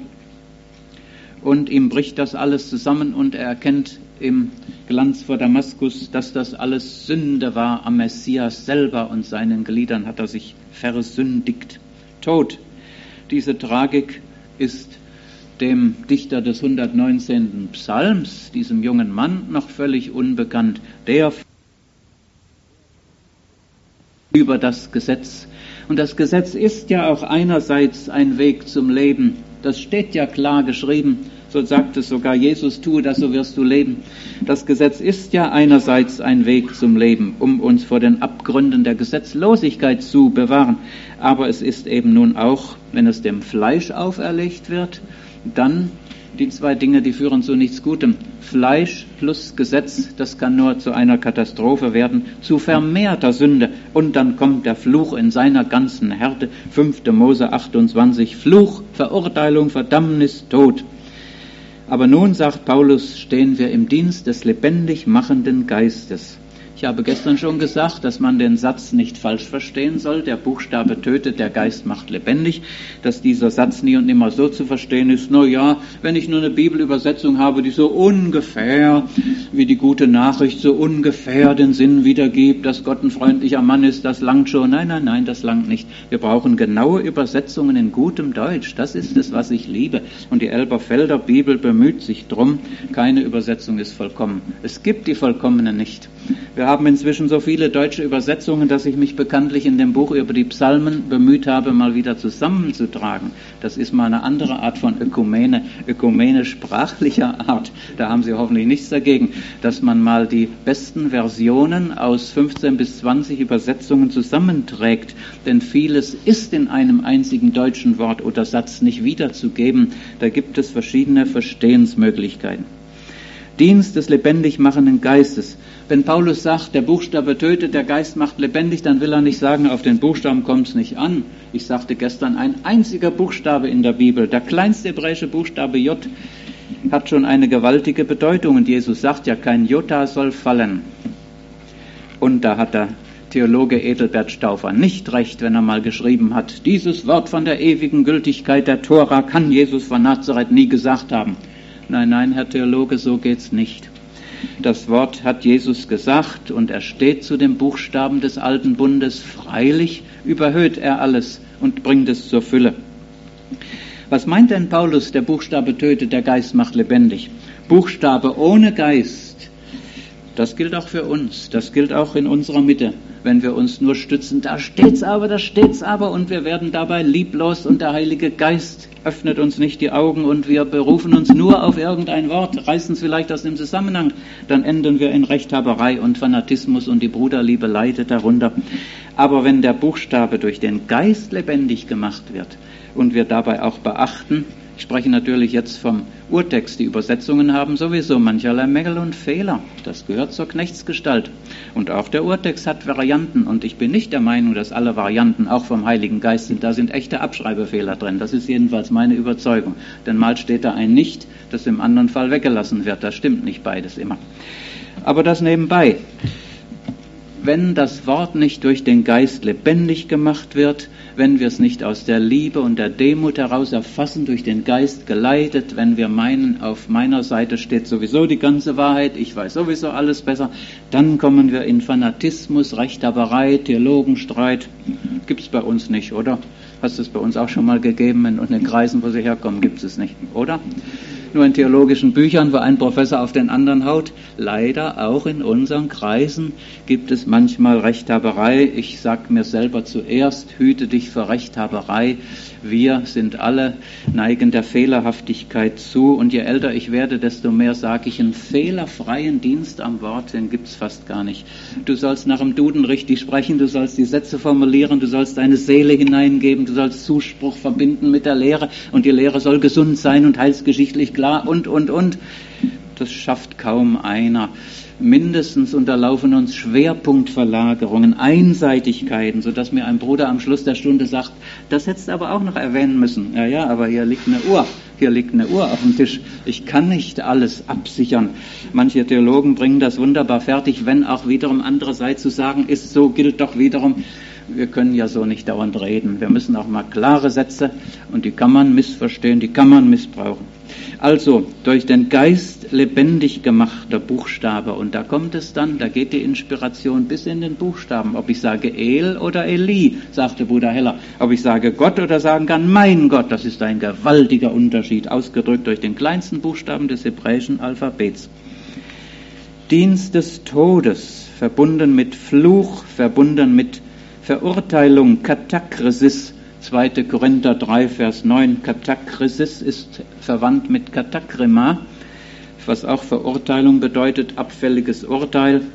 [SPEAKER 2] Und ihm bricht das alles zusammen und er erkennt im Glanz vor Damaskus, dass das alles Sünde war am Messias selber und seinen Gliedern hat er sich versündigt. Tod. Diese Tragik ist dem Dichter des 119. Psalms, diesem jungen Mann, noch völlig unbekannt. Der über das Gesetz. Und das Gesetz ist ja auch einerseits ein Weg zum Leben. Das steht ja klar geschrieben. So sagt es sogar Jesus, tue das, so wirst du leben. Das Gesetz ist ja einerseits ein Weg zum Leben, um uns vor den Abgründen der Gesetzlosigkeit zu bewahren. Aber es ist eben nun auch, wenn es dem Fleisch auferlegt wird, dann die 2 Dinge, die führen zu nichts Gutem. Fleisch plus Gesetz, das kann nur zu einer Katastrophe werden, zu vermehrter Sünde. Und dann kommt der Fluch in seiner ganzen Härte. 5. Mose 28, Fluch, Verurteilung, Verdammnis, Tod. Aber nun, sagt Paulus, stehen wir im Dienst des lebendig machenden Geistes. Ich habe gestern schon gesagt, dass man den Satz nicht falsch verstehen soll. Der Buchstabe tötet, der Geist macht lebendig. Dass dieser Satz nie und nimmer so zu verstehen ist, na ja, wenn ich nur eine Bibelübersetzung habe, die so ungefähr wie die gute Nachricht so ungefähr den Sinn wiedergibt, dass Gott ein freundlicher Mann ist, das langt schon. Nein, das langt nicht. Wir brauchen genaue Übersetzungen in gutem Deutsch. Das ist es, was ich liebe. Und die Elberfelder Bibel bemüht sich drum. Keine Übersetzung ist vollkommen. Es gibt die vollkommene nicht. Wir haben inzwischen so viele deutsche Übersetzungen, dass ich mich bekanntlich in dem Buch über die Psalmen bemüht habe, mal wieder zusammenzutragen. Das ist mal eine andere Art von Ökumene sprachlicher Art. Da haben Sie hoffentlich nichts dagegen, dass man mal die besten Versionen aus 15 bis 20 Übersetzungen zusammenträgt. Denn vieles ist in einem einzigen deutschen Wort oder Satz nicht wiederzugeben. Da gibt es verschiedene Verstehensmöglichkeiten. Dienst des lebendig machenden Geistes. Wenn Paulus sagt, der Buchstabe tötet, der Geist macht lebendig, dann will er nicht sagen, auf den Buchstaben kommt es nicht an. Ich sagte gestern, ein einziger Buchstabe in der Bibel, der kleinste hebräische Buchstabe J, hat schon eine gewaltige Bedeutung. Und Jesus sagt ja, kein Jota soll fallen. Und da hat der Theologe Edelbert Stauffer nicht recht, wenn er mal geschrieben hat, dieses Wort von der ewigen Gültigkeit der Tora kann Jesus von Nazareth nie gesagt haben. Nein, Herr Theologe, so geht's nicht. Das Wort hat Jesus gesagt und er steht zu dem Buchstaben des alten Bundes. Freilich überhöht er alles und bringt es zur Fülle. Was meint denn Paulus, der Buchstabe tötet, der Geist macht lebendig? Buchstabe ohne Geist, das gilt auch für uns, das gilt auch in unserer Mitte, wenn wir uns nur stützen, da steht's aber und wir werden dabei lieblos und der Heilige Geist öffnet uns nicht die Augen und wir berufen uns nur auf irgendein Wort, reißen es vielleicht aus dem Zusammenhang, dann enden wir in Rechthaberei und Fanatismus und die Bruderliebe leidet darunter. Aber wenn der Buchstabe durch den Geist lebendig gemacht wird und wir dabei auch beachten, ich spreche natürlich jetzt vom Urtext, die Übersetzungen haben sowieso mancherlei Mängel und Fehler, das gehört zur Knechtsgestalt. Und auch der Urtext hat Varianten und ich bin nicht der Meinung, dass alle Varianten auch vom Heiligen Geist sind, da sind echte Abschreibefehler drin, das ist jedenfalls meine Überzeugung. Denn mal steht da ein Nicht, das im anderen Fall weggelassen wird, das stimmt nicht beides immer. Aber das nebenbei. Wenn das Wort nicht durch den Geist lebendig gemacht wird, wenn wir es nicht aus der Liebe und der Demut heraus erfassen, durch den Geist geleitet, wenn wir meinen, auf meiner Seite steht sowieso die ganze Wahrheit, ich weiß sowieso alles besser, dann kommen wir in Fanatismus, Rechthaberei, Theologenstreit. Gibt's bei uns nicht, oder? Hast es bei uns auch schon mal gegeben, in den Kreisen, wo sie herkommen, gibt es nicht, oder? Nur in theologischen Büchern, wo ein Professor auf den anderen haut. Leider auch in unseren Kreisen gibt es manchmal Rechthaberei. Ich sage mir selber zuerst, hüte dich vor Rechthaberei. Wir sind alle neigen der Fehlerhaftigkeit zu. Und je älter ich werde, desto mehr sage ich, einen fehlerfreien Dienst am Wort, den gibt's fast gar nicht. Du sollst nach dem Duden richtig sprechen, du sollst die Sätze formulieren, du sollst deine Seele hineingeben, du sollst Zuspruch verbinden mit der Lehre und die Lehre soll gesund sein und heilsgeschichtlich klar und. Das schafft kaum einer. Mindestens unterlaufen uns Schwerpunktverlagerungen, Einseitigkeiten, sodass mir ein Bruder am Schluss der Stunde sagt, das hättest du aber auch noch erwähnen müssen. Ja, aber hier liegt eine Uhr auf dem Tisch. Ich kann nicht alles absichern. Manche Theologen bringen das wunderbar fertig, wenn auch wiederum andererseits zu sagen ist, so gilt doch wiederum, wir können ja so nicht dauernd reden. Wir müssen auch mal klare Sätze und die kann man missverstehen, die kann man missbrauchen. Also, durch den Geist lebendig gemachter Buchstabe. Und da kommt es dann, da geht die Inspiration bis in den Buchstaben. Ob ich sage El oder Eli, sagte Bruder Heller. Ob ich sage Gott oder sagen kann, mein Gott, das ist ein gewaltiger Unterschied, ausgedrückt durch den kleinsten Buchstaben des hebräischen Alphabets. Dienst des Todes, verbunden mit Fluch, verbunden mit Verurteilung, Katakrisis, 2. Korinther 3, Vers 9, Katakrisis ist verwandt mit Katakrima, was auch Verurteilung bedeutet, abfälliges Urteil.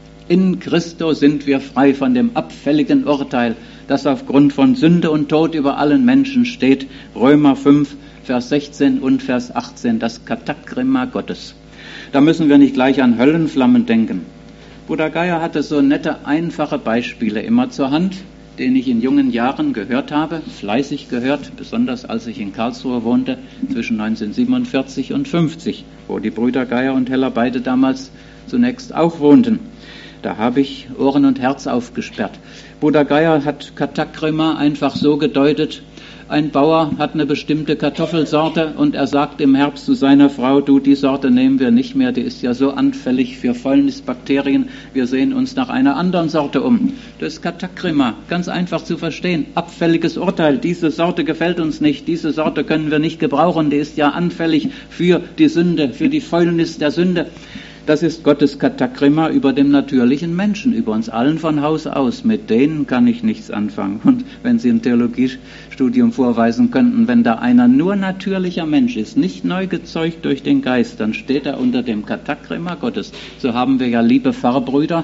[SPEAKER 2] In Christo sind wir frei von dem abfälligen Urteil, das aufgrund von Sünde und Tod über allen Menschen steht. Römer 5, Vers 16 und Vers 18, das Katakrima Gottes. Da müssen wir nicht gleich an Höllenflammen denken. Bruder Geier hatte so nette, einfache Beispiele immer zur Hand, den ich in jungen Jahren gehört habe, fleißig gehört, besonders als ich in Karlsruhe wohnte, zwischen 1947 und 50, wo die Brüder Geier und Heller beide damals zunächst auch wohnten. Da habe ich Ohren und Herz aufgesperrt. Bruder Geier hat Katakrima einfach so gedeutet, ein Bauer hat eine bestimmte Kartoffelsorte und er sagt im Herbst zu seiner Frau, du, die Sorte nehmen wir nicht mehr, die ist ja so anfällig für Fäulnisbakterien, wir sehen uns nach einer anderen Sorte um. Das ist Katakrima, ganz einfach zu verstehen, abfälliges Urteil, diese Sorte gefällt uns nicht, diese Sorte können wir nicht gebrauchen, die ist ja anfällig für die Sünde, für die Fäulnis der Sünde. Das ist Gottes Katakrima über dem natürlichen Menschen, über uns allen von Haus aus. Mit denen kann ich nichts anfangen. Und wenn Sie ein Theologiestudium vorweisen könnten, wenn da einer nur natürlicher Mensch ist, nicht neu gezeugt durch den Geist, dann steht er unter dem Katakrima Gottes. So haben wir ja liebe Pfarrerbrüder,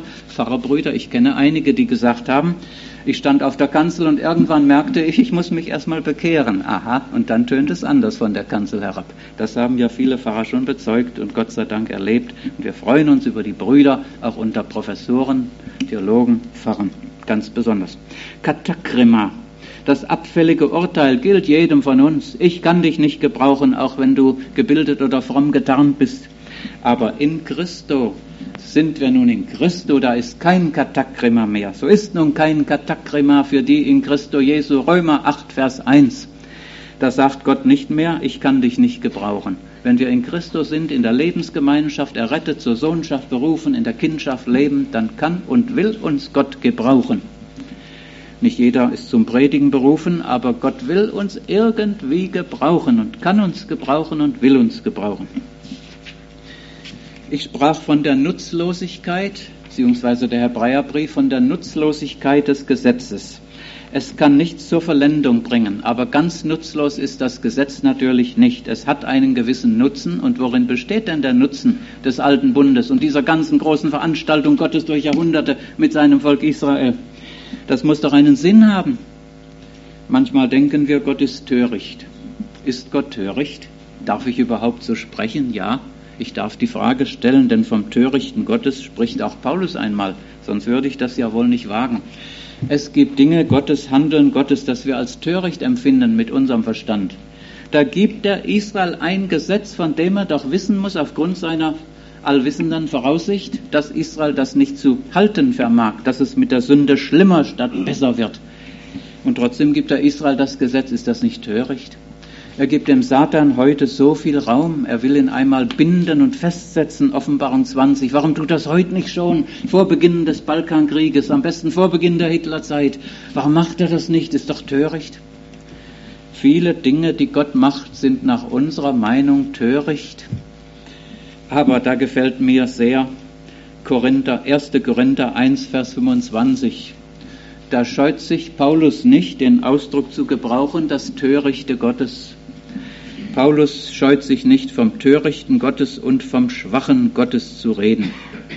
[SPEAKER 2] ich kenne einige, die gesagt haben, ich stand auf der Kanzel und irgendwann merkte ich muss mich erstmal bekehren. Aha, und dann tönt es anders von der Kanzel herab. Das haben ja viele Pfarrer schon bezeugt und Gott sei Dank erlebt. Und wir freuen uns über die Brüder, auch unter Professoren, Theologen, Pfarrern, ganz besonders. Katakrima, das abfällige Urteil gilt jedem von uns. Ich kann dich nicht gebrauchen, auch wenn du gebildet oder fromm getarnt bist. Aber in Christo sind wir nun in Christo, da ist kein Katakrima mehr. So ist nun kein Katakrima für die in Christo Jesu. Römer 8, Vers 1. Da sagt Gott nicht mehr, ich kann dich nicht gebrauchen. Wenn wir in Christus sind, in der Lebensgemeinschaft, errettet, zur Sohnschaft berufen, in der Kindschaft leben, dann kann und will uns Gott gebrauchen. Nicht jeder ist zum Predigen berufen, aber Gott will uns irgendwie gebrauchen und kann uns gebrauchen und will uns gebrauchen. Ich sprach von der Nutzlosigkeit, beziehungsweise der Hebräerbrief von der Nutzlosigkeit des Gesetzes. Es kann nichts zur Vollendung bringen, aber ganz nutzlos ist das Gesetz natürlich nicht. Es hat einen gewissen Nutzen. Und worin besteht denn der Nutzen des alten Bundes und dieser ganzen großen Veranstaltung Gottes durch Jahrhunderte mit seinem Volk Israel? Das muss doch einen Sinn haben. Manchmal denken wir, Gott ist töricht. Ist Gott töricht? Darf ich überhaupt so sprechen? Ja, ich darf die Frage stellen, denn vom Törichten Gottes spricht auch Paulus einmal, sonst würde ich das ja wohl nicht wagen. Es gibt Dinge, Gottes Handeln Gottes, das wir als töricht empfinden mit unserem Verstand. Da gibt der Israel ein Gesetz, von dem er doch wissen muss, aufgrund seiner allwissenden Voraussicht, dass Israel das nicht zu halten vermag, dass es mit der Sünde schlimmer statt besser wird. Und trotzdem gibt der Israel das Gesetz. Ist das nicht töricht? Er gibt dem Satan heute so viel Raum. Er will ihn einmal binden und festsetzen, Offenbarung 20. Warum tut das heute nicht schon? Vor Beginn des Balkankrieges, am besten vor Beginn der Hitlerzeit. Warum macht er das nicht? Ist doch töricht. Viele Dinge, die Gott macht, sind nach unserer Meinung töricht. Aber da gefällt mir sehr 1. Korinther 1, Vers 25. Da scheut sich Paulus nicht, den Ausdruck zu gebrauchen, das Törichte Gottes. Paulus scheut sich nicht, vom Törichten Gottes und vom Schwachen Gottes zu reden.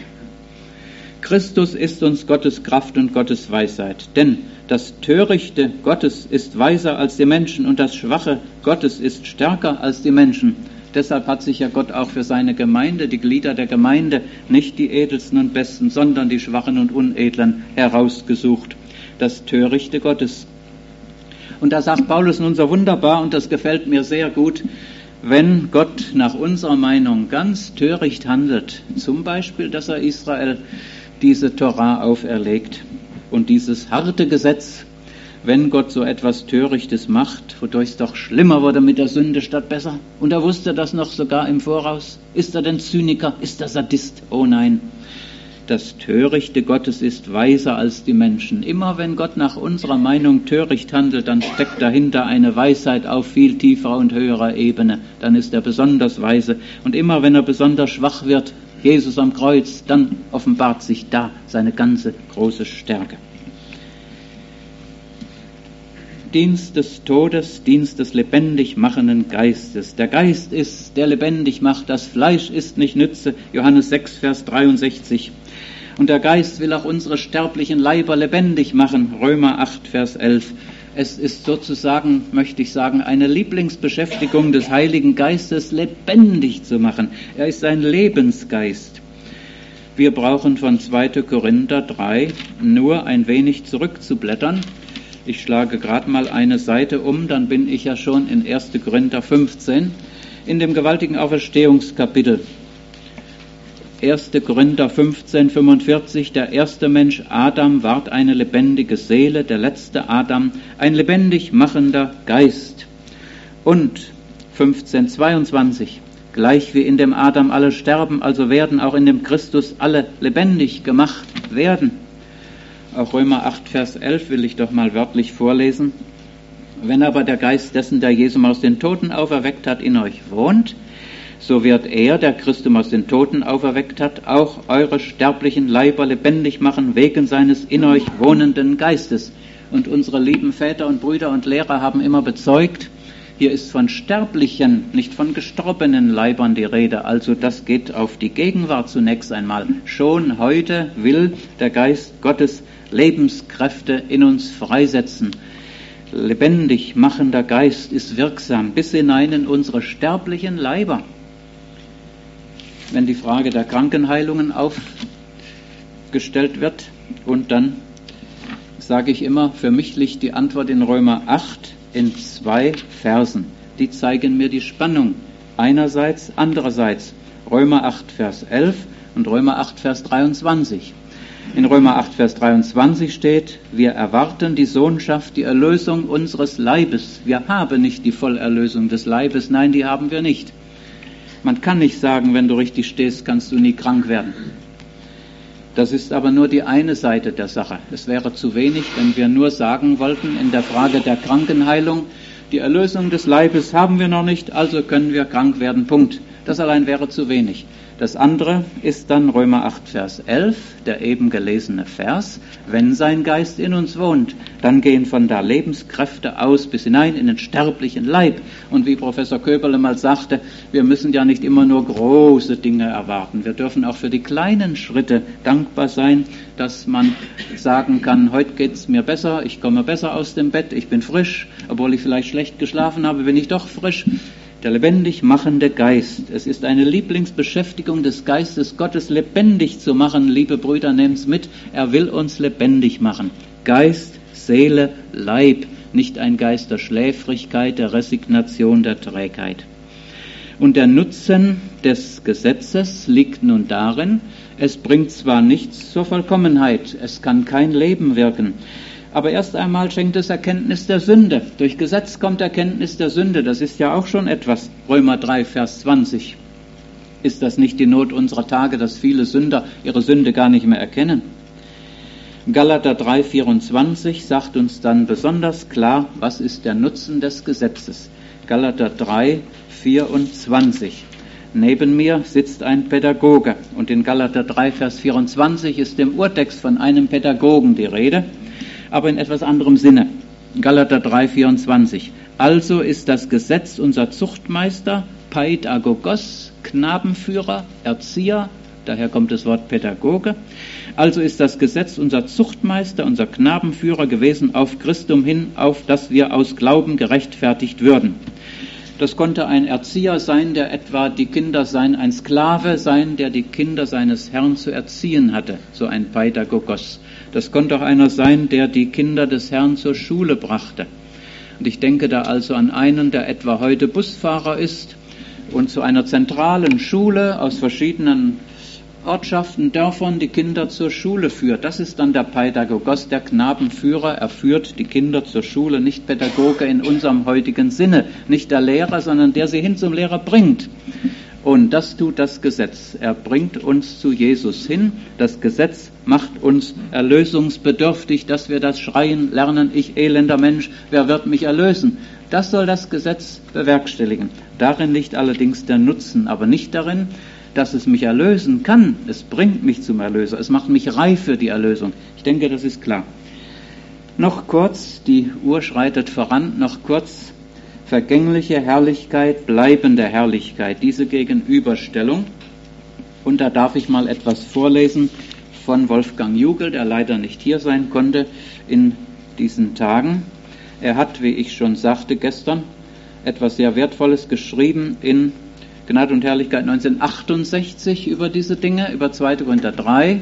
[SPEAKER 2] Christus ist uns Gottes Kraft und Gottes Weisheit. Denn das Törichte Gottes ist weiser als die Menschen und das Schwache Gottes ist stärker als die Menschen. Deshalb hat sich ja Gott auch für seine Gemeinde, die Glieder der Gemeinde, nicht die Edelsten und Besten, sondern die Schwachen und Unedlen herausgesucht. Das Törichte Gottes. Und da sagt Paulus nun so wunderbar, und das gefällt mir sehr gut, wenn Gott nach unserer Meinung ganz töricht handelt, zum Beispiel, dass er Israel diese Torah auferlegt und dieses harte Gesetz, wenn Gott so etwas Törichtes macht, wodurch es doch schlimmer wurde mit der Sünde statt besser, und er wusste das noch sogar im Voraus, ist er denn Zyniker, ist er Sadist? Oh nein. Das Törichte Gottes ist weiser als die Menschen. Immer wenn Gott nach unserer Meinung töricht handelt, dann steckt dahinter eine Weisheit auf viel tieferer und höherer Ebene. Dann ist er besonders weise. Und immer wenn er besonders schwach wird, Jesus am Kreuz, dann offenbart sich da seine ganze große Stärke. Dienst des Todes, Dienst des lebendig machenden Geistes. Der Geist ist, der lebendig macht, das Fleisch ist nicht nütze. Johannes 6, Vers 63. Und der Geist will auch unsere sterblichen Leiber lebendig machen. Römer 8, Vers 11. Es ist sozusagen, möchte ich sagen, eine Lieblingsbeschäftigung des Heiligen Geistes, lebendig zu machen. Er ist ein Lebensgeist. Wir brauchen von 2. Korinther 3 nur ein wenig zurückzublättern. Ich schlage gerade mal eine Seite um, dann bin ich ja schon in 1. Korinther 15, in dem gewaltigen Auferstehungskapitel. 1. Korinther 15, 45, der erste Mensch Adam ward eine lebendige Seele, der letzte Adam ein lebendig machender Geist. Und 15, 22, gleich wie in dem Adam alle sterben, also werden auch in dem Christus alle lebendig gemacht werden. Auch Römer 8, Vers 11 will ich doch mal wörtlich vorlesen. Wenn aber der Geist dessen, der Jesus aus den Toten auferweckt hat, in euch wohnt, so wird er, der Christus aus den Toten auferweckt hat, auch eure sterblichen Leiber lebendig machen, wegen seines in euch wohnenden Geistes. Und unsere lieben Väter und Brüder und Lehrer haben immer bezeugt, hier ist von sterblichen, nicht von gestorbenen Leibern die Rede. Also das geht auf die Gegenwart zunächst einmal. Schon heute will der Geist Gottes Lebenskräfte in uns freisetzen. Lebendig machender Geist ist wirksam bis hinein in unsere sterblichen Leiber. Wenn die Frage der Krankenheilungen aufgestellt wird, und dann sage ich immer, für mich liegt die Antwort in Römer 8 in 2 Versen. Die zeigen mir die Spannung. Einerseits, andererseits. Römer 8, Vers 11 und Römer 8, Vers 23. In Römer 8, Vers 23 steht, wir erwarten die Sohnschaft, die Erlösung unseres Leibes. Wir haben nicht die Vollerlösung des Leibes, nein, die haben wir nicht. Man kann nicht sagen, wenn du richtig stehst, kannst du nie krank werden. Das ist aber nur die eine Seite der Sache. Es wäre zu wenig, wenn wir nur sagen wollten, in der Frage der Krankenheilung, die Erlösung des Leibes haben wir noch nicht, also können wir krank werden, Punkt. Das allein wäre zu wenig. Das andere ist dann Römer 8, Vers 11, der eben gelesene Vers. Wenn sein Geist in uns wohnt, dann gehen von da Lebenskräfte aus bis hinein in den sterblichen Leib. Und wie Professor Köberle mal sagte, wir müssen ja nicht immer nur große Dinge erwarten. Wir dürfen auch für die kleinen Schritte dankbar sein, dass man sagen kann, heute geht's mir besser, ich komme besser aus dem Bett, ich bin frisch, obwohl ich vielleicht schlecht geschlafen habe, bin ich doch frisch. Der lebendig machende Geist. Es ist eine Lieblingsbeschäftigung des Geistes Gottes, lebendig zu machen. Liebe Brüder, nehmt's mit. Er will uns lebendig machen. Geist, Seele, Leib. Nicht ein Geist der Schläfrigkeit, der Resignation, der Trägheit. Und der Nutzen des Gesetzes liegt nun darin, es bringt zwar nichts zur Vollkommenheit, es kann kein Leben wirken, aber erst einmal schenkt es Erkenntnis der Sünde. Durch Gesetz kommt Erkenntnis der Sünde. Das ist ja auch schon etwas. Römer 3, Vers 20. Ist das nicht die Not unserer Tage, dass viele Sünder ihre Sünde gar nicht mehr erkennen? Galater 3, 24 sagt uns dann besonders klar, was ist der Nutzen des Gesetzes. Galater 3, 24. Neben mir sitzt ein Pädagoge. Und in Galater 3, Vers 24 ist im Urtext von einem Pädagogen die Rede, aber in etwas anderem Sinne. Galater 3, 24. Also ist das Gesetz unser Zuchtmeister, Pädagogos, Knabenführer, Erzieher, daher kommt das Wort Pädagoge. Also ist das Gesetz unser Zuchtmeister, unser Knabenführer gewesen auf Christum hin, auf dass wir aus Glauben gerechtfertigt würden. Das konnte ein Erzieher sein, der etwa die Kinder sein, ein Sklave sein, der die Kinder seines Herrn zu erziehen hatte, so ein Pädagogos. Das konnte auch einer sein, der die Kinder des Herrn zur Schule brachte. Und ich denke da also an einen, der etwa heute Busfahrer ist und zu einer zentralen Schule aus verschiedenen Ortschaften, Dörfern die Kinder zur Schule führt. Das ist dann der Pädagogos, der Knabenführer. Er führt die Kinder zur Schule, nicht Pädagoge in unserem heutigen Sinne. Nicht der Lehrer, sondern der sie hin zum Lehrer bringt. Und das tut das Gesetz. Er bringt uns zu Jesus hin. Das Gesetz macht uns erlösungsbedürftig, dass wir das Schreien lernen, ich elender Mensch, wer wird mich erlösen? Das soll das Gesetz bewerkstelligen. Darin liegt allerdings der Nutzen, aber nicht darin, dass es mich erlösen kann. Es bringt mich zum Erlöser. Es macht mich reif für die Erlösung. Ich denke, das ist klar. Noch kurz, die Uhr schreitet voran, noch kurz vergängliche Herrlichkeit, bleibende Herrlichkeit, diese Gegenüberstellung. Und da darf ich mal etwas vorlesen von Wolfgang Jugel, der leider nicht hier sein konnte in diesen Tagen. Er hat, wie ich schon sagte gestern, etwas sehr Wertvolles geschrieben in Gnade und Herrlichkeit 1968 über diese Dinge, über 2. Korinther 3.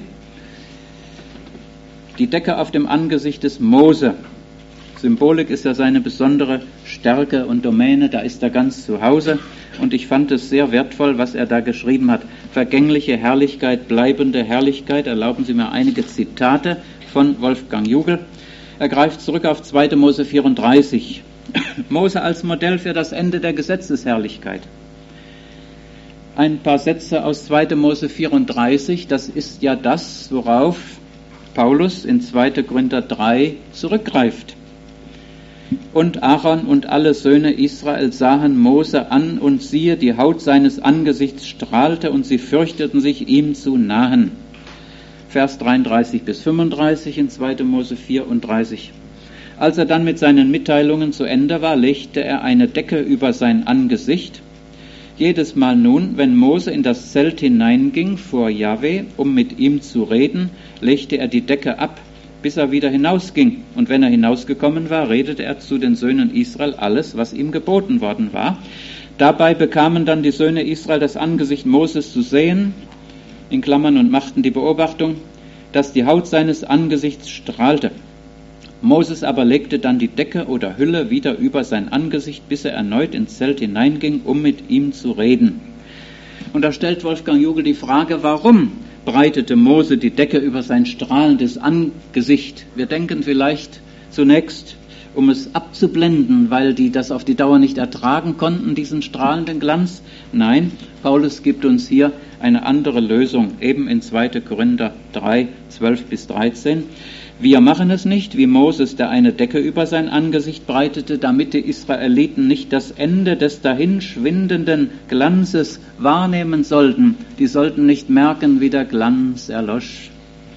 [SPEAKER 2] Die Decke auf dem Angesicht des Mose. Symbolik ist ja seine besondere Stärke und Domäne, da ist er ganz zu Hause. Und ich fand es sehr wertvoll, was er da geschrieben hat. Vergängliche Herrlichkeit, bleibende Herrlichkeit. Erlauben Sie mir einige Zitate von Wolfgang Jugel. Er greift zurück auf 2. Mose 34. Mose als Modell für das Ende der Gesetzesherrlichkeit. Ein paar Sätze aus 2. Mose 34, das ist ja das, worauf Paulus in 2. Korinther 3 zurückgreift. Und Aaron und alle Söhne Israel sahen Mose an, und siehe, die Haut seines Angesichts strahlte, und sie fürchteten sich, ihm zu nahen. Vers 33 bis 35 in 2. Mose 34. Als er dann mit seinen Mitteilungen zu Ende war, legte er eine Decke über sein Angesicht. Jedes Mal nun, wenn Mose in das Zelt hineinging vor Jahwe, um mit ihm zu reden, legte er die Decke ab, bis er wieder hinausging. Und wenn er hinausgekommen war, redete er zu den Söhnen Israel alles, was ihm geboten worden war. Dabei bekamen dann die Söhne Israel das Angesicht Moses zu sehen, in Klammern, und machten die Beobachtung, dass die Haut seines Angesichts strahlte. Moses aber legte dann die Decke oder Hülle wieder über sein Angesicht, bis er erneut ins Zelt hineinging, um mit ihm zu reden. Und da stellt Wolfgang Jugel die Frage, warum breitete Mose die Decke über sein strahlendes Angesicht? Wir denken vielleicht zunächst, um es abzublenden, weil die das auf die Dauer nicht ertragen konnten, diesen strahlenden Glanz. Nein, Paulus gibt uns hier eine andere Lösung, eben in 2. Korinther 3, 12 bis 13. Wir machen es nicht, wie Moses, der eine Decke über sein Angesicht breitete, damit die Israeliten nicht das Ende des dahinschwindenden Glanzes wahrnehmen sollten. Die sollten nicht merken, wie der Glanz erlosch.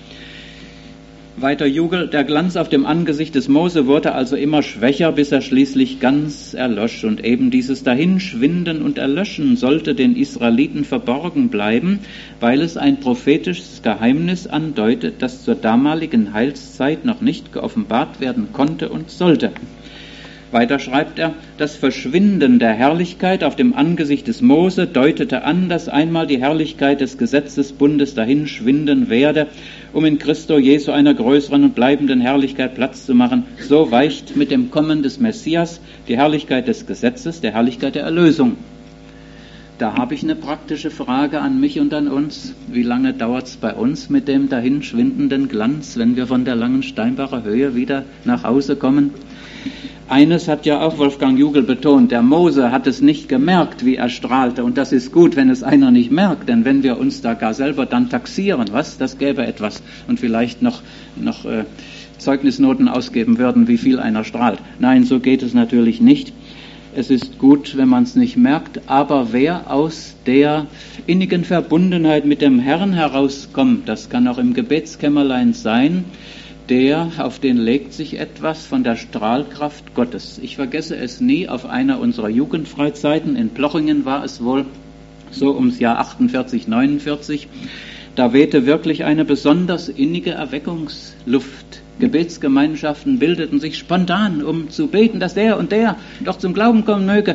[SPEAKER 2] Weiter Jubel, der Glanz auf dem Angesicht des Mose wurde also immer schwächer, bis er schließlich ganz erlosch. Und eben dieses Dahinschwinden und Erlöschen sollte den Israeliten verborgen bleiben, weil es ein prophetisches Geheimnis andeutet, das zur damaligen Heilszeit noch nicht geoffenbart werden konnte und sollte. Weiter schreibt er, das Verschwinden der Herrlichkeit auf dem Angesicht des Mose deutete an, dass einmal die Herrlichkeit des Gesetzesbundes dahinschwinden werde, um in Christo Jesu einer größeren und bleibenden Herrlichkeit Platz zu machen. So weicht mit dem Kommen des Messias die Herrlichkeit des Gesetzes der Herrlichkeit der Erlösung. Da habe ich eine praktische Frage an mich und an uns. Wie lange dauert es bei uns mit dem dahinschwindenden Glanz, wenn wir von der langen Steinbacher Höhe wieder nach Hause kommen? Eines hat ja auch Wolfgang Jugel betont, der Mose hat es nicht gemerkt, wie er strahlte. Und das ist gut, wenn es einer nicht merkt, denn wenn wir uns da gar selber dann taxieren, das gäbe etwas. Und vielleicht noch Zeugnisnoten ausgeben würden, wie viel einer strahlt. Nein, so geht es natürlich nicht. Es ist gut, wenn man es nicht merkt, aber wer aus der innigen Verbundenheit mit dem Herrn herauskommt, das kann auch im Gebetskämmerlein sein, auf den legt sich etwas von der Strahlkraft Gottes. Ich vergesse es nie, auf einer unserer Jugendfreizeiten in Plochingen war es wohl so ums Jahr 48, 49, da wehte wirklich eine besonders innige Erweckungsluft. Gebetsgemeinschaften bildeten sich spontan, um zu beten, dass der und der doch zum Glauben kommen möge.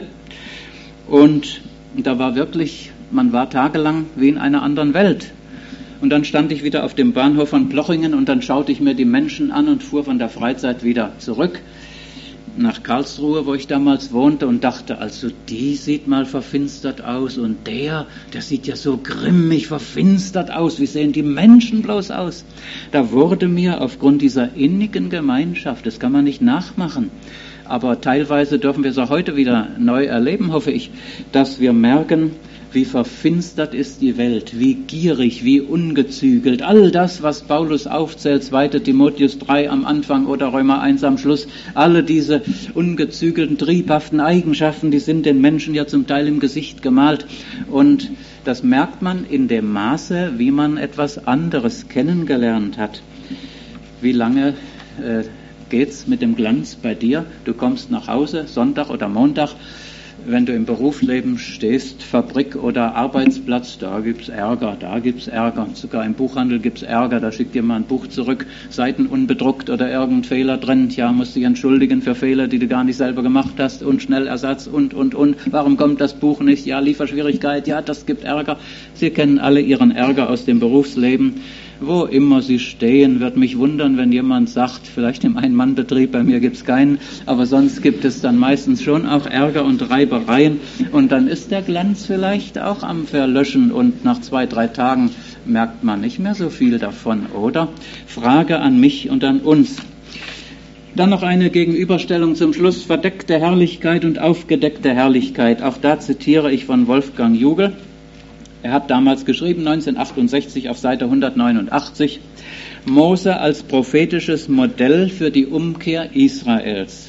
[SPEAKER 2] Und da war wirklich, man war tagelang wie in einer anderen Welt. Und dann stand ich wieder auf dem Bahnhof von Plochingen und dann schaute ich mir die Menschen an und fuhr von der Freizeit wieder zurück nach Karlsruhe, wo ich damals wohnte, und dachte, also die sieht mal verfinstert aus und der sieht ja so grimmig verfinstert aus. Wie sehen die Menschen bloß aus? Da wurde mir aufgrund dieser innigen Gemeinschaft, das kann man nicht nachmachen, aber teilweise dürfen wir es auch heute wieder neu erleben, hoffe ich, dass wir merken, wie verfinstert ist die Welt, wie gierig, wie ungezügelt. All das, was Paulus aufzählt, 2. Timotheus 3 am Anfang oder Römer 1 am Schluss, alle diese ungezügelten, triebhaften Eigenschaften, die sind den Menschen ja zum Teil im Gesicht gemalt. Und das merkt man in dem Maße, wie man etwas anderes kennengelernt hat. Wie lange geht's mit dem Glanz bei dir? Du kommst nach Hause, Sonntag oder Montag, wenn du im Berufsleben stehst, Fabrik oder Arbeitsplatz, da gibt's Ärger, sogar im Buchhandel gibt's Ärger, da schickt jemand ein Buch zurück, Seiten unbedruckt oder irgendein Fehler drin, ja, musst dich entschuldigen für Fehler, die du gar nicht selber gemacht hast und Schnellersatz und, warum kommt das Buch nicht, ja, Lieferschwierigkeit, ja, das gibt Ärger. Sie kennen alle ihren Ärger aus dem Berufsleben. Wo immer Sie stehen, wird mich wundern, wenn jemand sagt, vielleicht im Ein-Mann-Betrieb, bei mir gibt es keinen, aber sonst gibt es dann meistens schon auch Ärger und Reibereien und dann ist der Glanz vielleicht auch am Verlöschen und nach 2-3 Tagen merkt man nicht mehr so viel davon, oder? Frage an mich und an uns. Dann noch eine Gegenüberstellung zum Schluss, verdeckte Herrlichkeit und aufgedeckte Herrlichkeit. Auch da zitiere ich von Wolfgang Jugel. Er hat damals geschrieben, 1968 auf Seite 189, Mose als prophetisches Modell für die Umkehr Israels.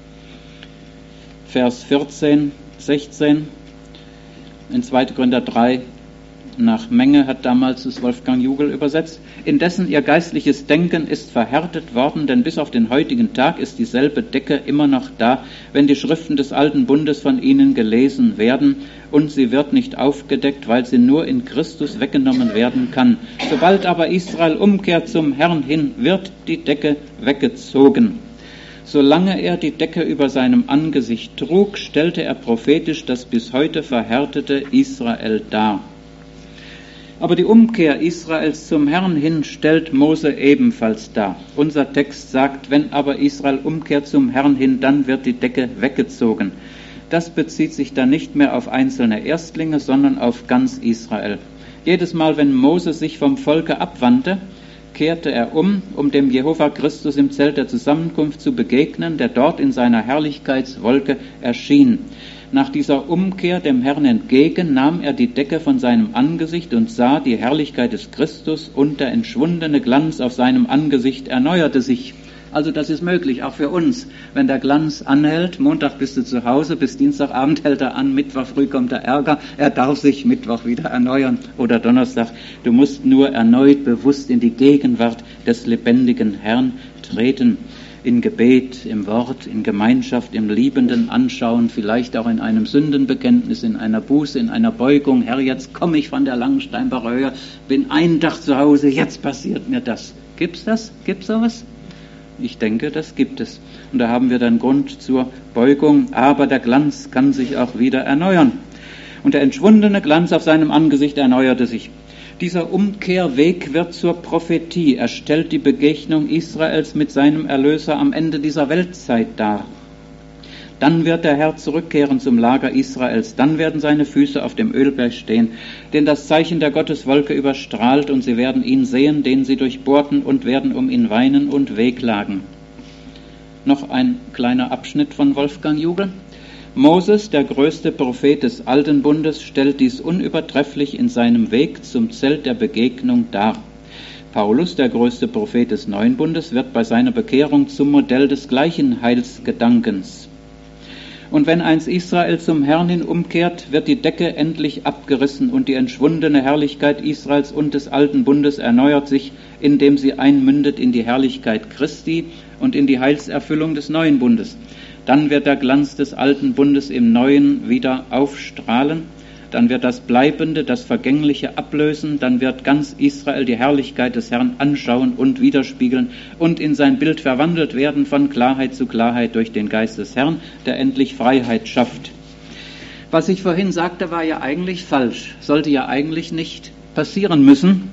[SPEAKER 2] Vers 14, 16 in 2. Korinther 3 nach Menge hat damals das Wolfgang Jugel übersetzt. Indessen ihr geistliches Denken ist verhärtet worden, denn bis auf den heutigen Tag ist dieselbe Decke immer noch da, wenn die Schriften des alten Bundes von ihnen gelesen werden, und sie wird nicht aufgedeckt, weil sie nur in Christus weggenommen werden kann. Sobald aber Israel umkehrt zum Herrn hin, wird die Decke weggezogen. Solange er die Decke über seinem Angesicht trug, stellte er prophetisch das bis heute verhärtete Israel dar. Aber die Umkehr Israels zum Herrn hin stellt Mose ebenfalls dar. Unser Text sagt, wenn aber Israel umkehrt zum Herrn hin, dann wird die Decke weggezogen. Das bezieht sich dann nicht mehr auf einzelne Erstlinge, sondern auf ganz Israel. Jedes Mal, wenn Mose sich vom Volke abwandte, kehrte er um dem Jehova Christus im Zelt der Zusammenkunft zu begegnen, der dort in seiner Herrlichkeitswolke erschien. Nach dieser Umkehr dem Herrn entgegen nahm er die Decke von seinem Angesicht und sah die Herrlichkeit des Christus, und der entschwundene Glanz auf seinem Angesicht erneuerte sich. Also das ist möglich, auch für uns. Wenn der Glanz anhält, Montag bist du zu Hause, bis Dienstagabend hält er an, Mittwoch früh kommt der Ärger, er darf sich Mittwoch wieder erneuern oder Donnerstag. Du musst nur erneut bewusst in die Gegenwart des lebendigen Herrn treten. In Gebet, im Wort, in Gemeinschaft, im liebenden Anschauen, vielleicht auch in einem Sündenbekenntnis, in einer Buße, in einer Beugung. Herr, jetzt komme ich von der Langensteinbacher Höhe, bin einen Tag zu Hause, jetzt passiert mir das. Gibt's das? Gibt's sowas? Ich denke, das gibt es. Und da haben wir dann Grund zur Beugung. Aber der Glanz kann sich auch wieder erneuern. Und der entschwundene Glanz auf seinem Angesicht erneuerte sich. Dieser Umkehrweg wird zur Prophetie. Er stellt die Begegnung Israels mit seinem Erlöser am Ende dieser Weltzeit dar. Dann wird der Herr zurückkehren zum Lager Israels. Dann werden seine Füße auf dem Ölberg stehen, den das Zeichen der Gotteswolke überstrahlt, und sie werden ihn sehen, den sie durchbohrten, und werden um ihn weinen und wehklagen. Noch ein kleiner Abschnitt von Wolfgang Jugel. Moses, der größte Prophet des Alten Bundes, stellt dies unübertrefflich in seinem Weg zum Zelt der Begegnung dar. Paulus, der größte Prophet des Neuen Bundes, wird bei seiner Bekehrung zum Modell des gleichen Heilsgedankens. Und wenn einst Israel zum Herrn hin umkehrt, wird die Decke endlich abgerissen und die entschwundene Herrlichkeit Israels und des Alten Bundes erneuert sich, indem sie einmündet in die Herrlichkeit Christi und in die Heilserfüllung des Neuen Bundes. Dann wird der Glanz des Alten Bundes im Neuen wieder aufstrahlen. Dann wird das Bleibende, das Vergängliche ablösen. Dann wird ganz Israel die Herrlichkeit des Herrn anschauen und widerspiegeln und in sein Bild verwandelt werden von Klarheit zu Klarheit durch den Geist des Herrn, der endlich Freiheit schafft. Was ich vorhin sagte, war ja eigentlich falsch. Sollte ja eigentlich nicht passieren müssen.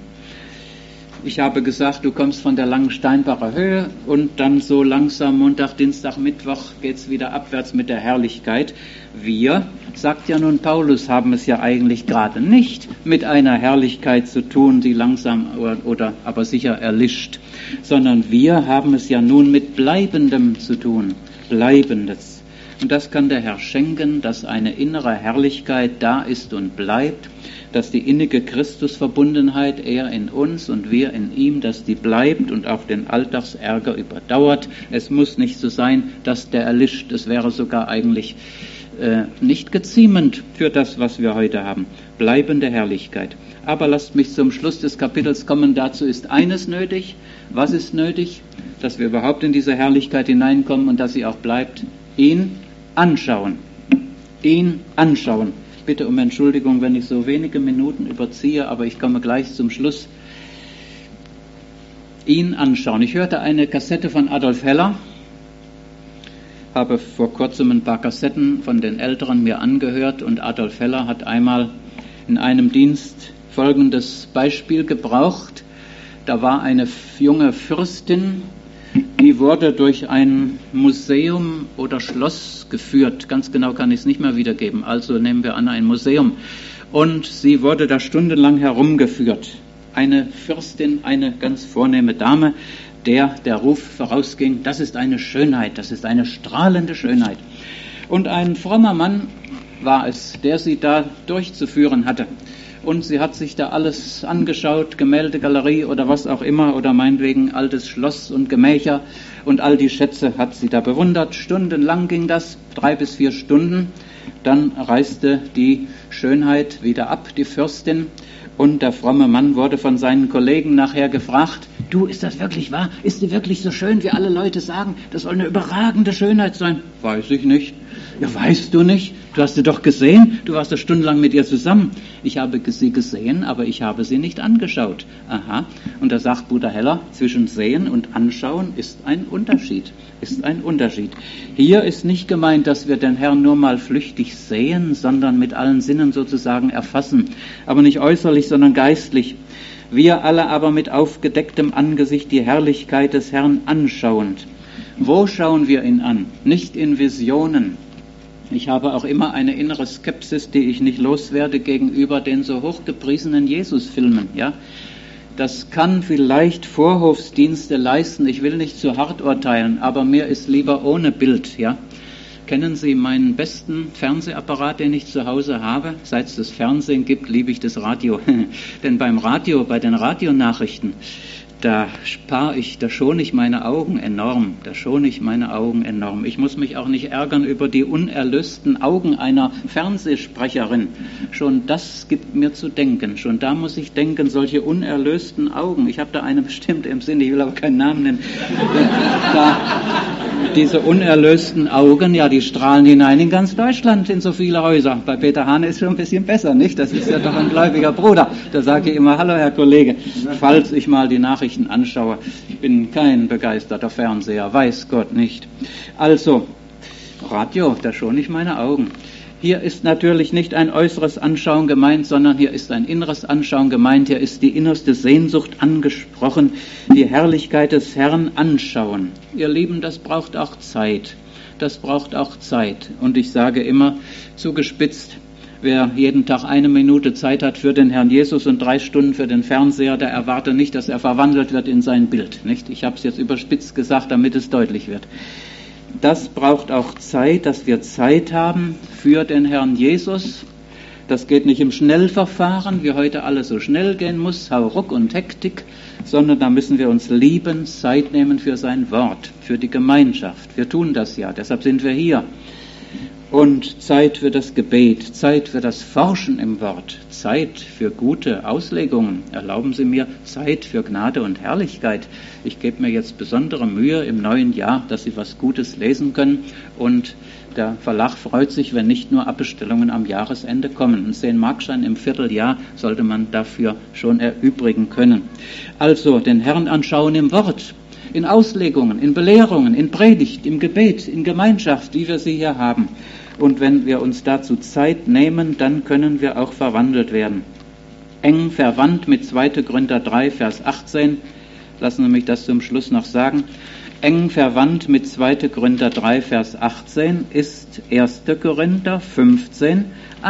[SPEAKER 2] Ich habe gesagt, du kommst von der Langensteinbacher Höhe und dann so langsam Montag, Dienstag, Mittwoch geht's wieder abwärts mit der Herrlichkeit. Wir, sagt ja nun Paulus, haben es ja eigentlich gerade nicht mit einer Herrlichkeit zu tun, die langsam oder aber sicher erlischt, sondern wir haben es ja nun mit Bleibendem zu tun, Bleibendes. Und das kann der Herr schenken, dass eine innere Herrlichkeit da ist und bleibt, dass die innige Christusverbundenheit, er in uns und wir in ihm, dass die bleibt und auch den Alltagsärger überdauert. Es muss nicht so sein, dass der erlischt. Es wäre sogar eigentlich nicht geziemend für das, was wir heute haben. Bleibende Herrlichkeit. Aber lasst mich zum Schluss des Kapitels kommen. Dazu ist eines nötig. Was ist nötig? Dass wir überhaupt in diese Herrlichkeit hineinkommen und dass sie auch bleibt. Ihn anschauen. Ihn anschauen. Bitte um Entschuldigung, wenn ich so wenige Minuten überziehe, aber ich komme gleich zum Schluss. Ihn anschauen. Ich hörte eine Kassette von Adolf Heller, habe vor kurzem ein paar Kassetten von den Älteren mir angehört, und Adolf Heller hat einmal in einem Dienst folgendes Beispiel gebraucht. Da war eine junge Fürstin, die wurde durch ein Museum oder Schloss geführt. Ganz genau kann ich es nicht mehr wiedergeben. Also nehmen wir an, ein Museum. Und sie wurde da stundenlang herumgeführt. Eine Fürstin, eine ganz vornehme Dame, der Ruf vorausging, das ist eine Schönheit, das ist eine strahlende Schönheit. Und ein frommer Mann war es, der sie da durchzuführen hatte. Und sie hat sich da alles angeschaut, Gemäldegalerie oder was auch immer, oder meinetwegen altes Schloss und Gemächer, und all die Schätze hat sie da bewundert. Stundenlang ging das, 3 bis 4 Stunden. Dann reiste die Schönheit wieder ab, die Fürstin, und der fromme Mann wurde von seinen Kollegen nachher gefragt, du, ist das wirklich wahr? Ist sie wirklich so schön, wie alle Leute sagen? Das soll eine überragende Schönheit sein. Weiß ich nicht. Ja, weißt du nicht? Du hast sie doch gesehen. Du warst doch stundenlang mit ihr zusammen. Ich habe sie gesehen, aber ich habe sie nicht angeschaut. Aha. Und da sagt Bruder Heller, zwischen sehen und anschauen ist ein Unterschied. Ist ein Unterschied. Hier ist nicht gemeint, dass wir den Herrn nur mal flüchtig sehen, sondern mit allen Sinnen sozusagen erfassen. Aber nicht äußerlich, sondern geistlich. Wir alle aber mit aufgedecktem Angesicht die Herrlichkeit des Herrn anschauend. Wo schauen wir ihn an? Nicht in Visionen. Ich habe auch immer eine innere Skepsis, die ich nicht loswerde gegenüber den so hochgepriesenen Jesus-Filmen. Ja? Das kann vielleicht Vorhofsdienste leisten. Ich will nicht zu hart urteilen, aber mir ist lieber ohne Bild, ja. Kennen Sie meinen besten Fernsehapparat, den ich zu Hause habe? Seit es das Fernsehen gibt, liebe ich das Radio. Denn beim Radio, bei den Radionachrichten, da schone ich meine Augen enorm. Ich muss mich auch nicht ärgern über die unerlösten Augen einer Fernsehsprecherin. Schon das gibt mir zu denken. Schon da muss ich denken, solche unerlösten Augen. Ich habe da eine bestimmte im Sinn, ich will aber keinen Namen nennen. Diese unerlösten Augen, ja, die strahlen hinein in ganz Deutschland, in so viele Häuser. Bei Peter Hahn ist schon ein bisschen besser, nicht? Das ist ja doch ein gläubiger Bruder. Da sage ich immer, hallo Herr Kollege, falls ich mal die Nachrichten anschaue. Ich bin kein begeisterter Fernseher, weiß Gott nicht. Also, Radio, da schone ich meine Augen. Hier ist natürlich nicht ein äußeres Anschauen gemeint, sondern hier ist ein inneres Anschauen gemeint. Hier ist die innerste Sehnsucht angesprochen, die Herrlichkeit des Herrn anschauen. Ihr Lieben, das braucht auch Zeit. Und ich sage immer, zugespitzt, wer jeden Tag 1 Minute Zeit hat für den Herrn Jesus und 3 Stunden für den Fernseher, der erwarte nicht, dass er verwandelt wird in sein Bild. Nicht? Ich habe es jetzt überspitzt gesagt, damit es deutlich wird. Das braucht auch Zeit, dass wir Zeit haben für den Herrn Jesus. Das geht nicht im Schnellverfahren, wie heute alles so schnell gehen muss, Hauruck und Hektik, sondern da müssen wir uns lieben, Zeit nehmen für sein Wort, für die Gemeinschaft. Wir tun das ja, deshalb sind wir hier. Und Zeit für das Gebet, Zeit für das Forschen im Wort, Zeit für gute Auslegungen. Erlauben Sie mir Zeit für Gnade und Herrlichkeit. Ich gebe mir jetzt besondere Mühe im neuen Jahr, dass Sie was Gutes lesen können. Und der Verlag freut sich, wenn nicht nur Abbestellungen am Jahresende kommen. Ein 10-Markschein im Vierteljahr sollte man dafür schon erübrigen können. Also den Herrn anschauen im Wort, in Auslegungen, in Belehrungen, in Predigt, im Gebet, in Gemeinschaft, wie wir sie hier haben. Und wenn wir uns dazu Zeit nehmen, dann können wir auch verwandelt werden. Eng verwandt mit 2. Korinther 3, Vers 18. Lassen Sie mich das zum Schluss noch sagen. Eng verwandt mit 2. Korinther 3, Vers 18 ist 1. Korinther 15,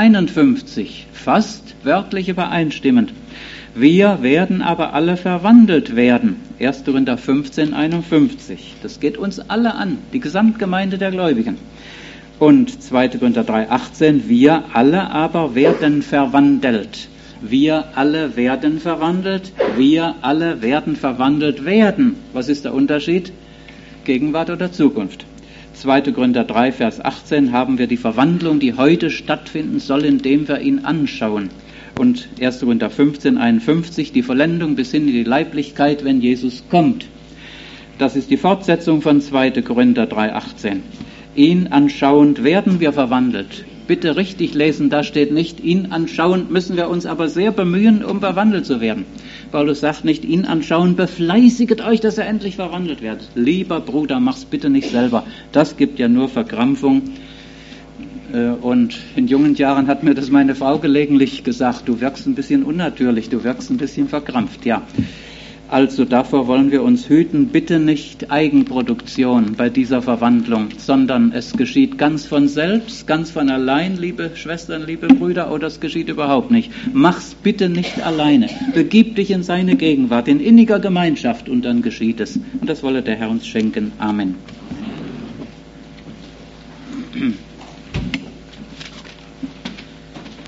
[SPEAKER 2] 51. Fast wörtlich übereinstimmend. Wir werden aber alle verwandelt werden. 1. Korinther 15, 51. Das geht uns alle an, die Gesamtgemeinde der Gläubigen. Und 2. Korinther 3, 18. Wir alle aber werden verwandelt. Wir alle werden verwandelt. Wir alle werden verwandelt werden. Was ist der Unterschied? Gegenwart oder Zukunft? 2. Korinther 3, Vers 18 haben wir die Verwandlung, die heute stattfinden soll, indem wir ihn anschauen. Und 1. Korinther 15, 51, die Vollendung bis hin in die Leiblichkeit, wenn Jesus kommt. Das ist die Fortsetzung von 2. Korinther 3, 18. Ihn anschauend werden wir verwandelt. Bitte richtig lesen, da steht nicht, ihn anschauend müssen wir uns aber sehr bemühen, um verwandelt zu werden. Paulus sagt nicht, ihn anschauen, befleißiget euch, dass er endlich verwandelt wird. Lieber Bruder, mach's bitte nicht selber. Das gibt ja nur Verkrampfung. Und in jungen Jahren hat mir das meine Frau gelegentlich gesagt, du wirkst ein bisschen unnatürlich, du wirkst ein bisschen verkrampft, ja. Also davor wollen wir uns hüten, bitte nicht Eigenproduktion bei dieser Verwandlung, sondern es geschieht ganz von selbst, ganz von allein, liebe Schwestern, liebe Brüder, oder es geschieht überhaupt nicht. Mach's bitte nicht alleine. Begib dich in seine Gegenwart, in inniger Gemeinschaft, und dann geschieht es. Und das wolle der Herr uns schenken. Amen.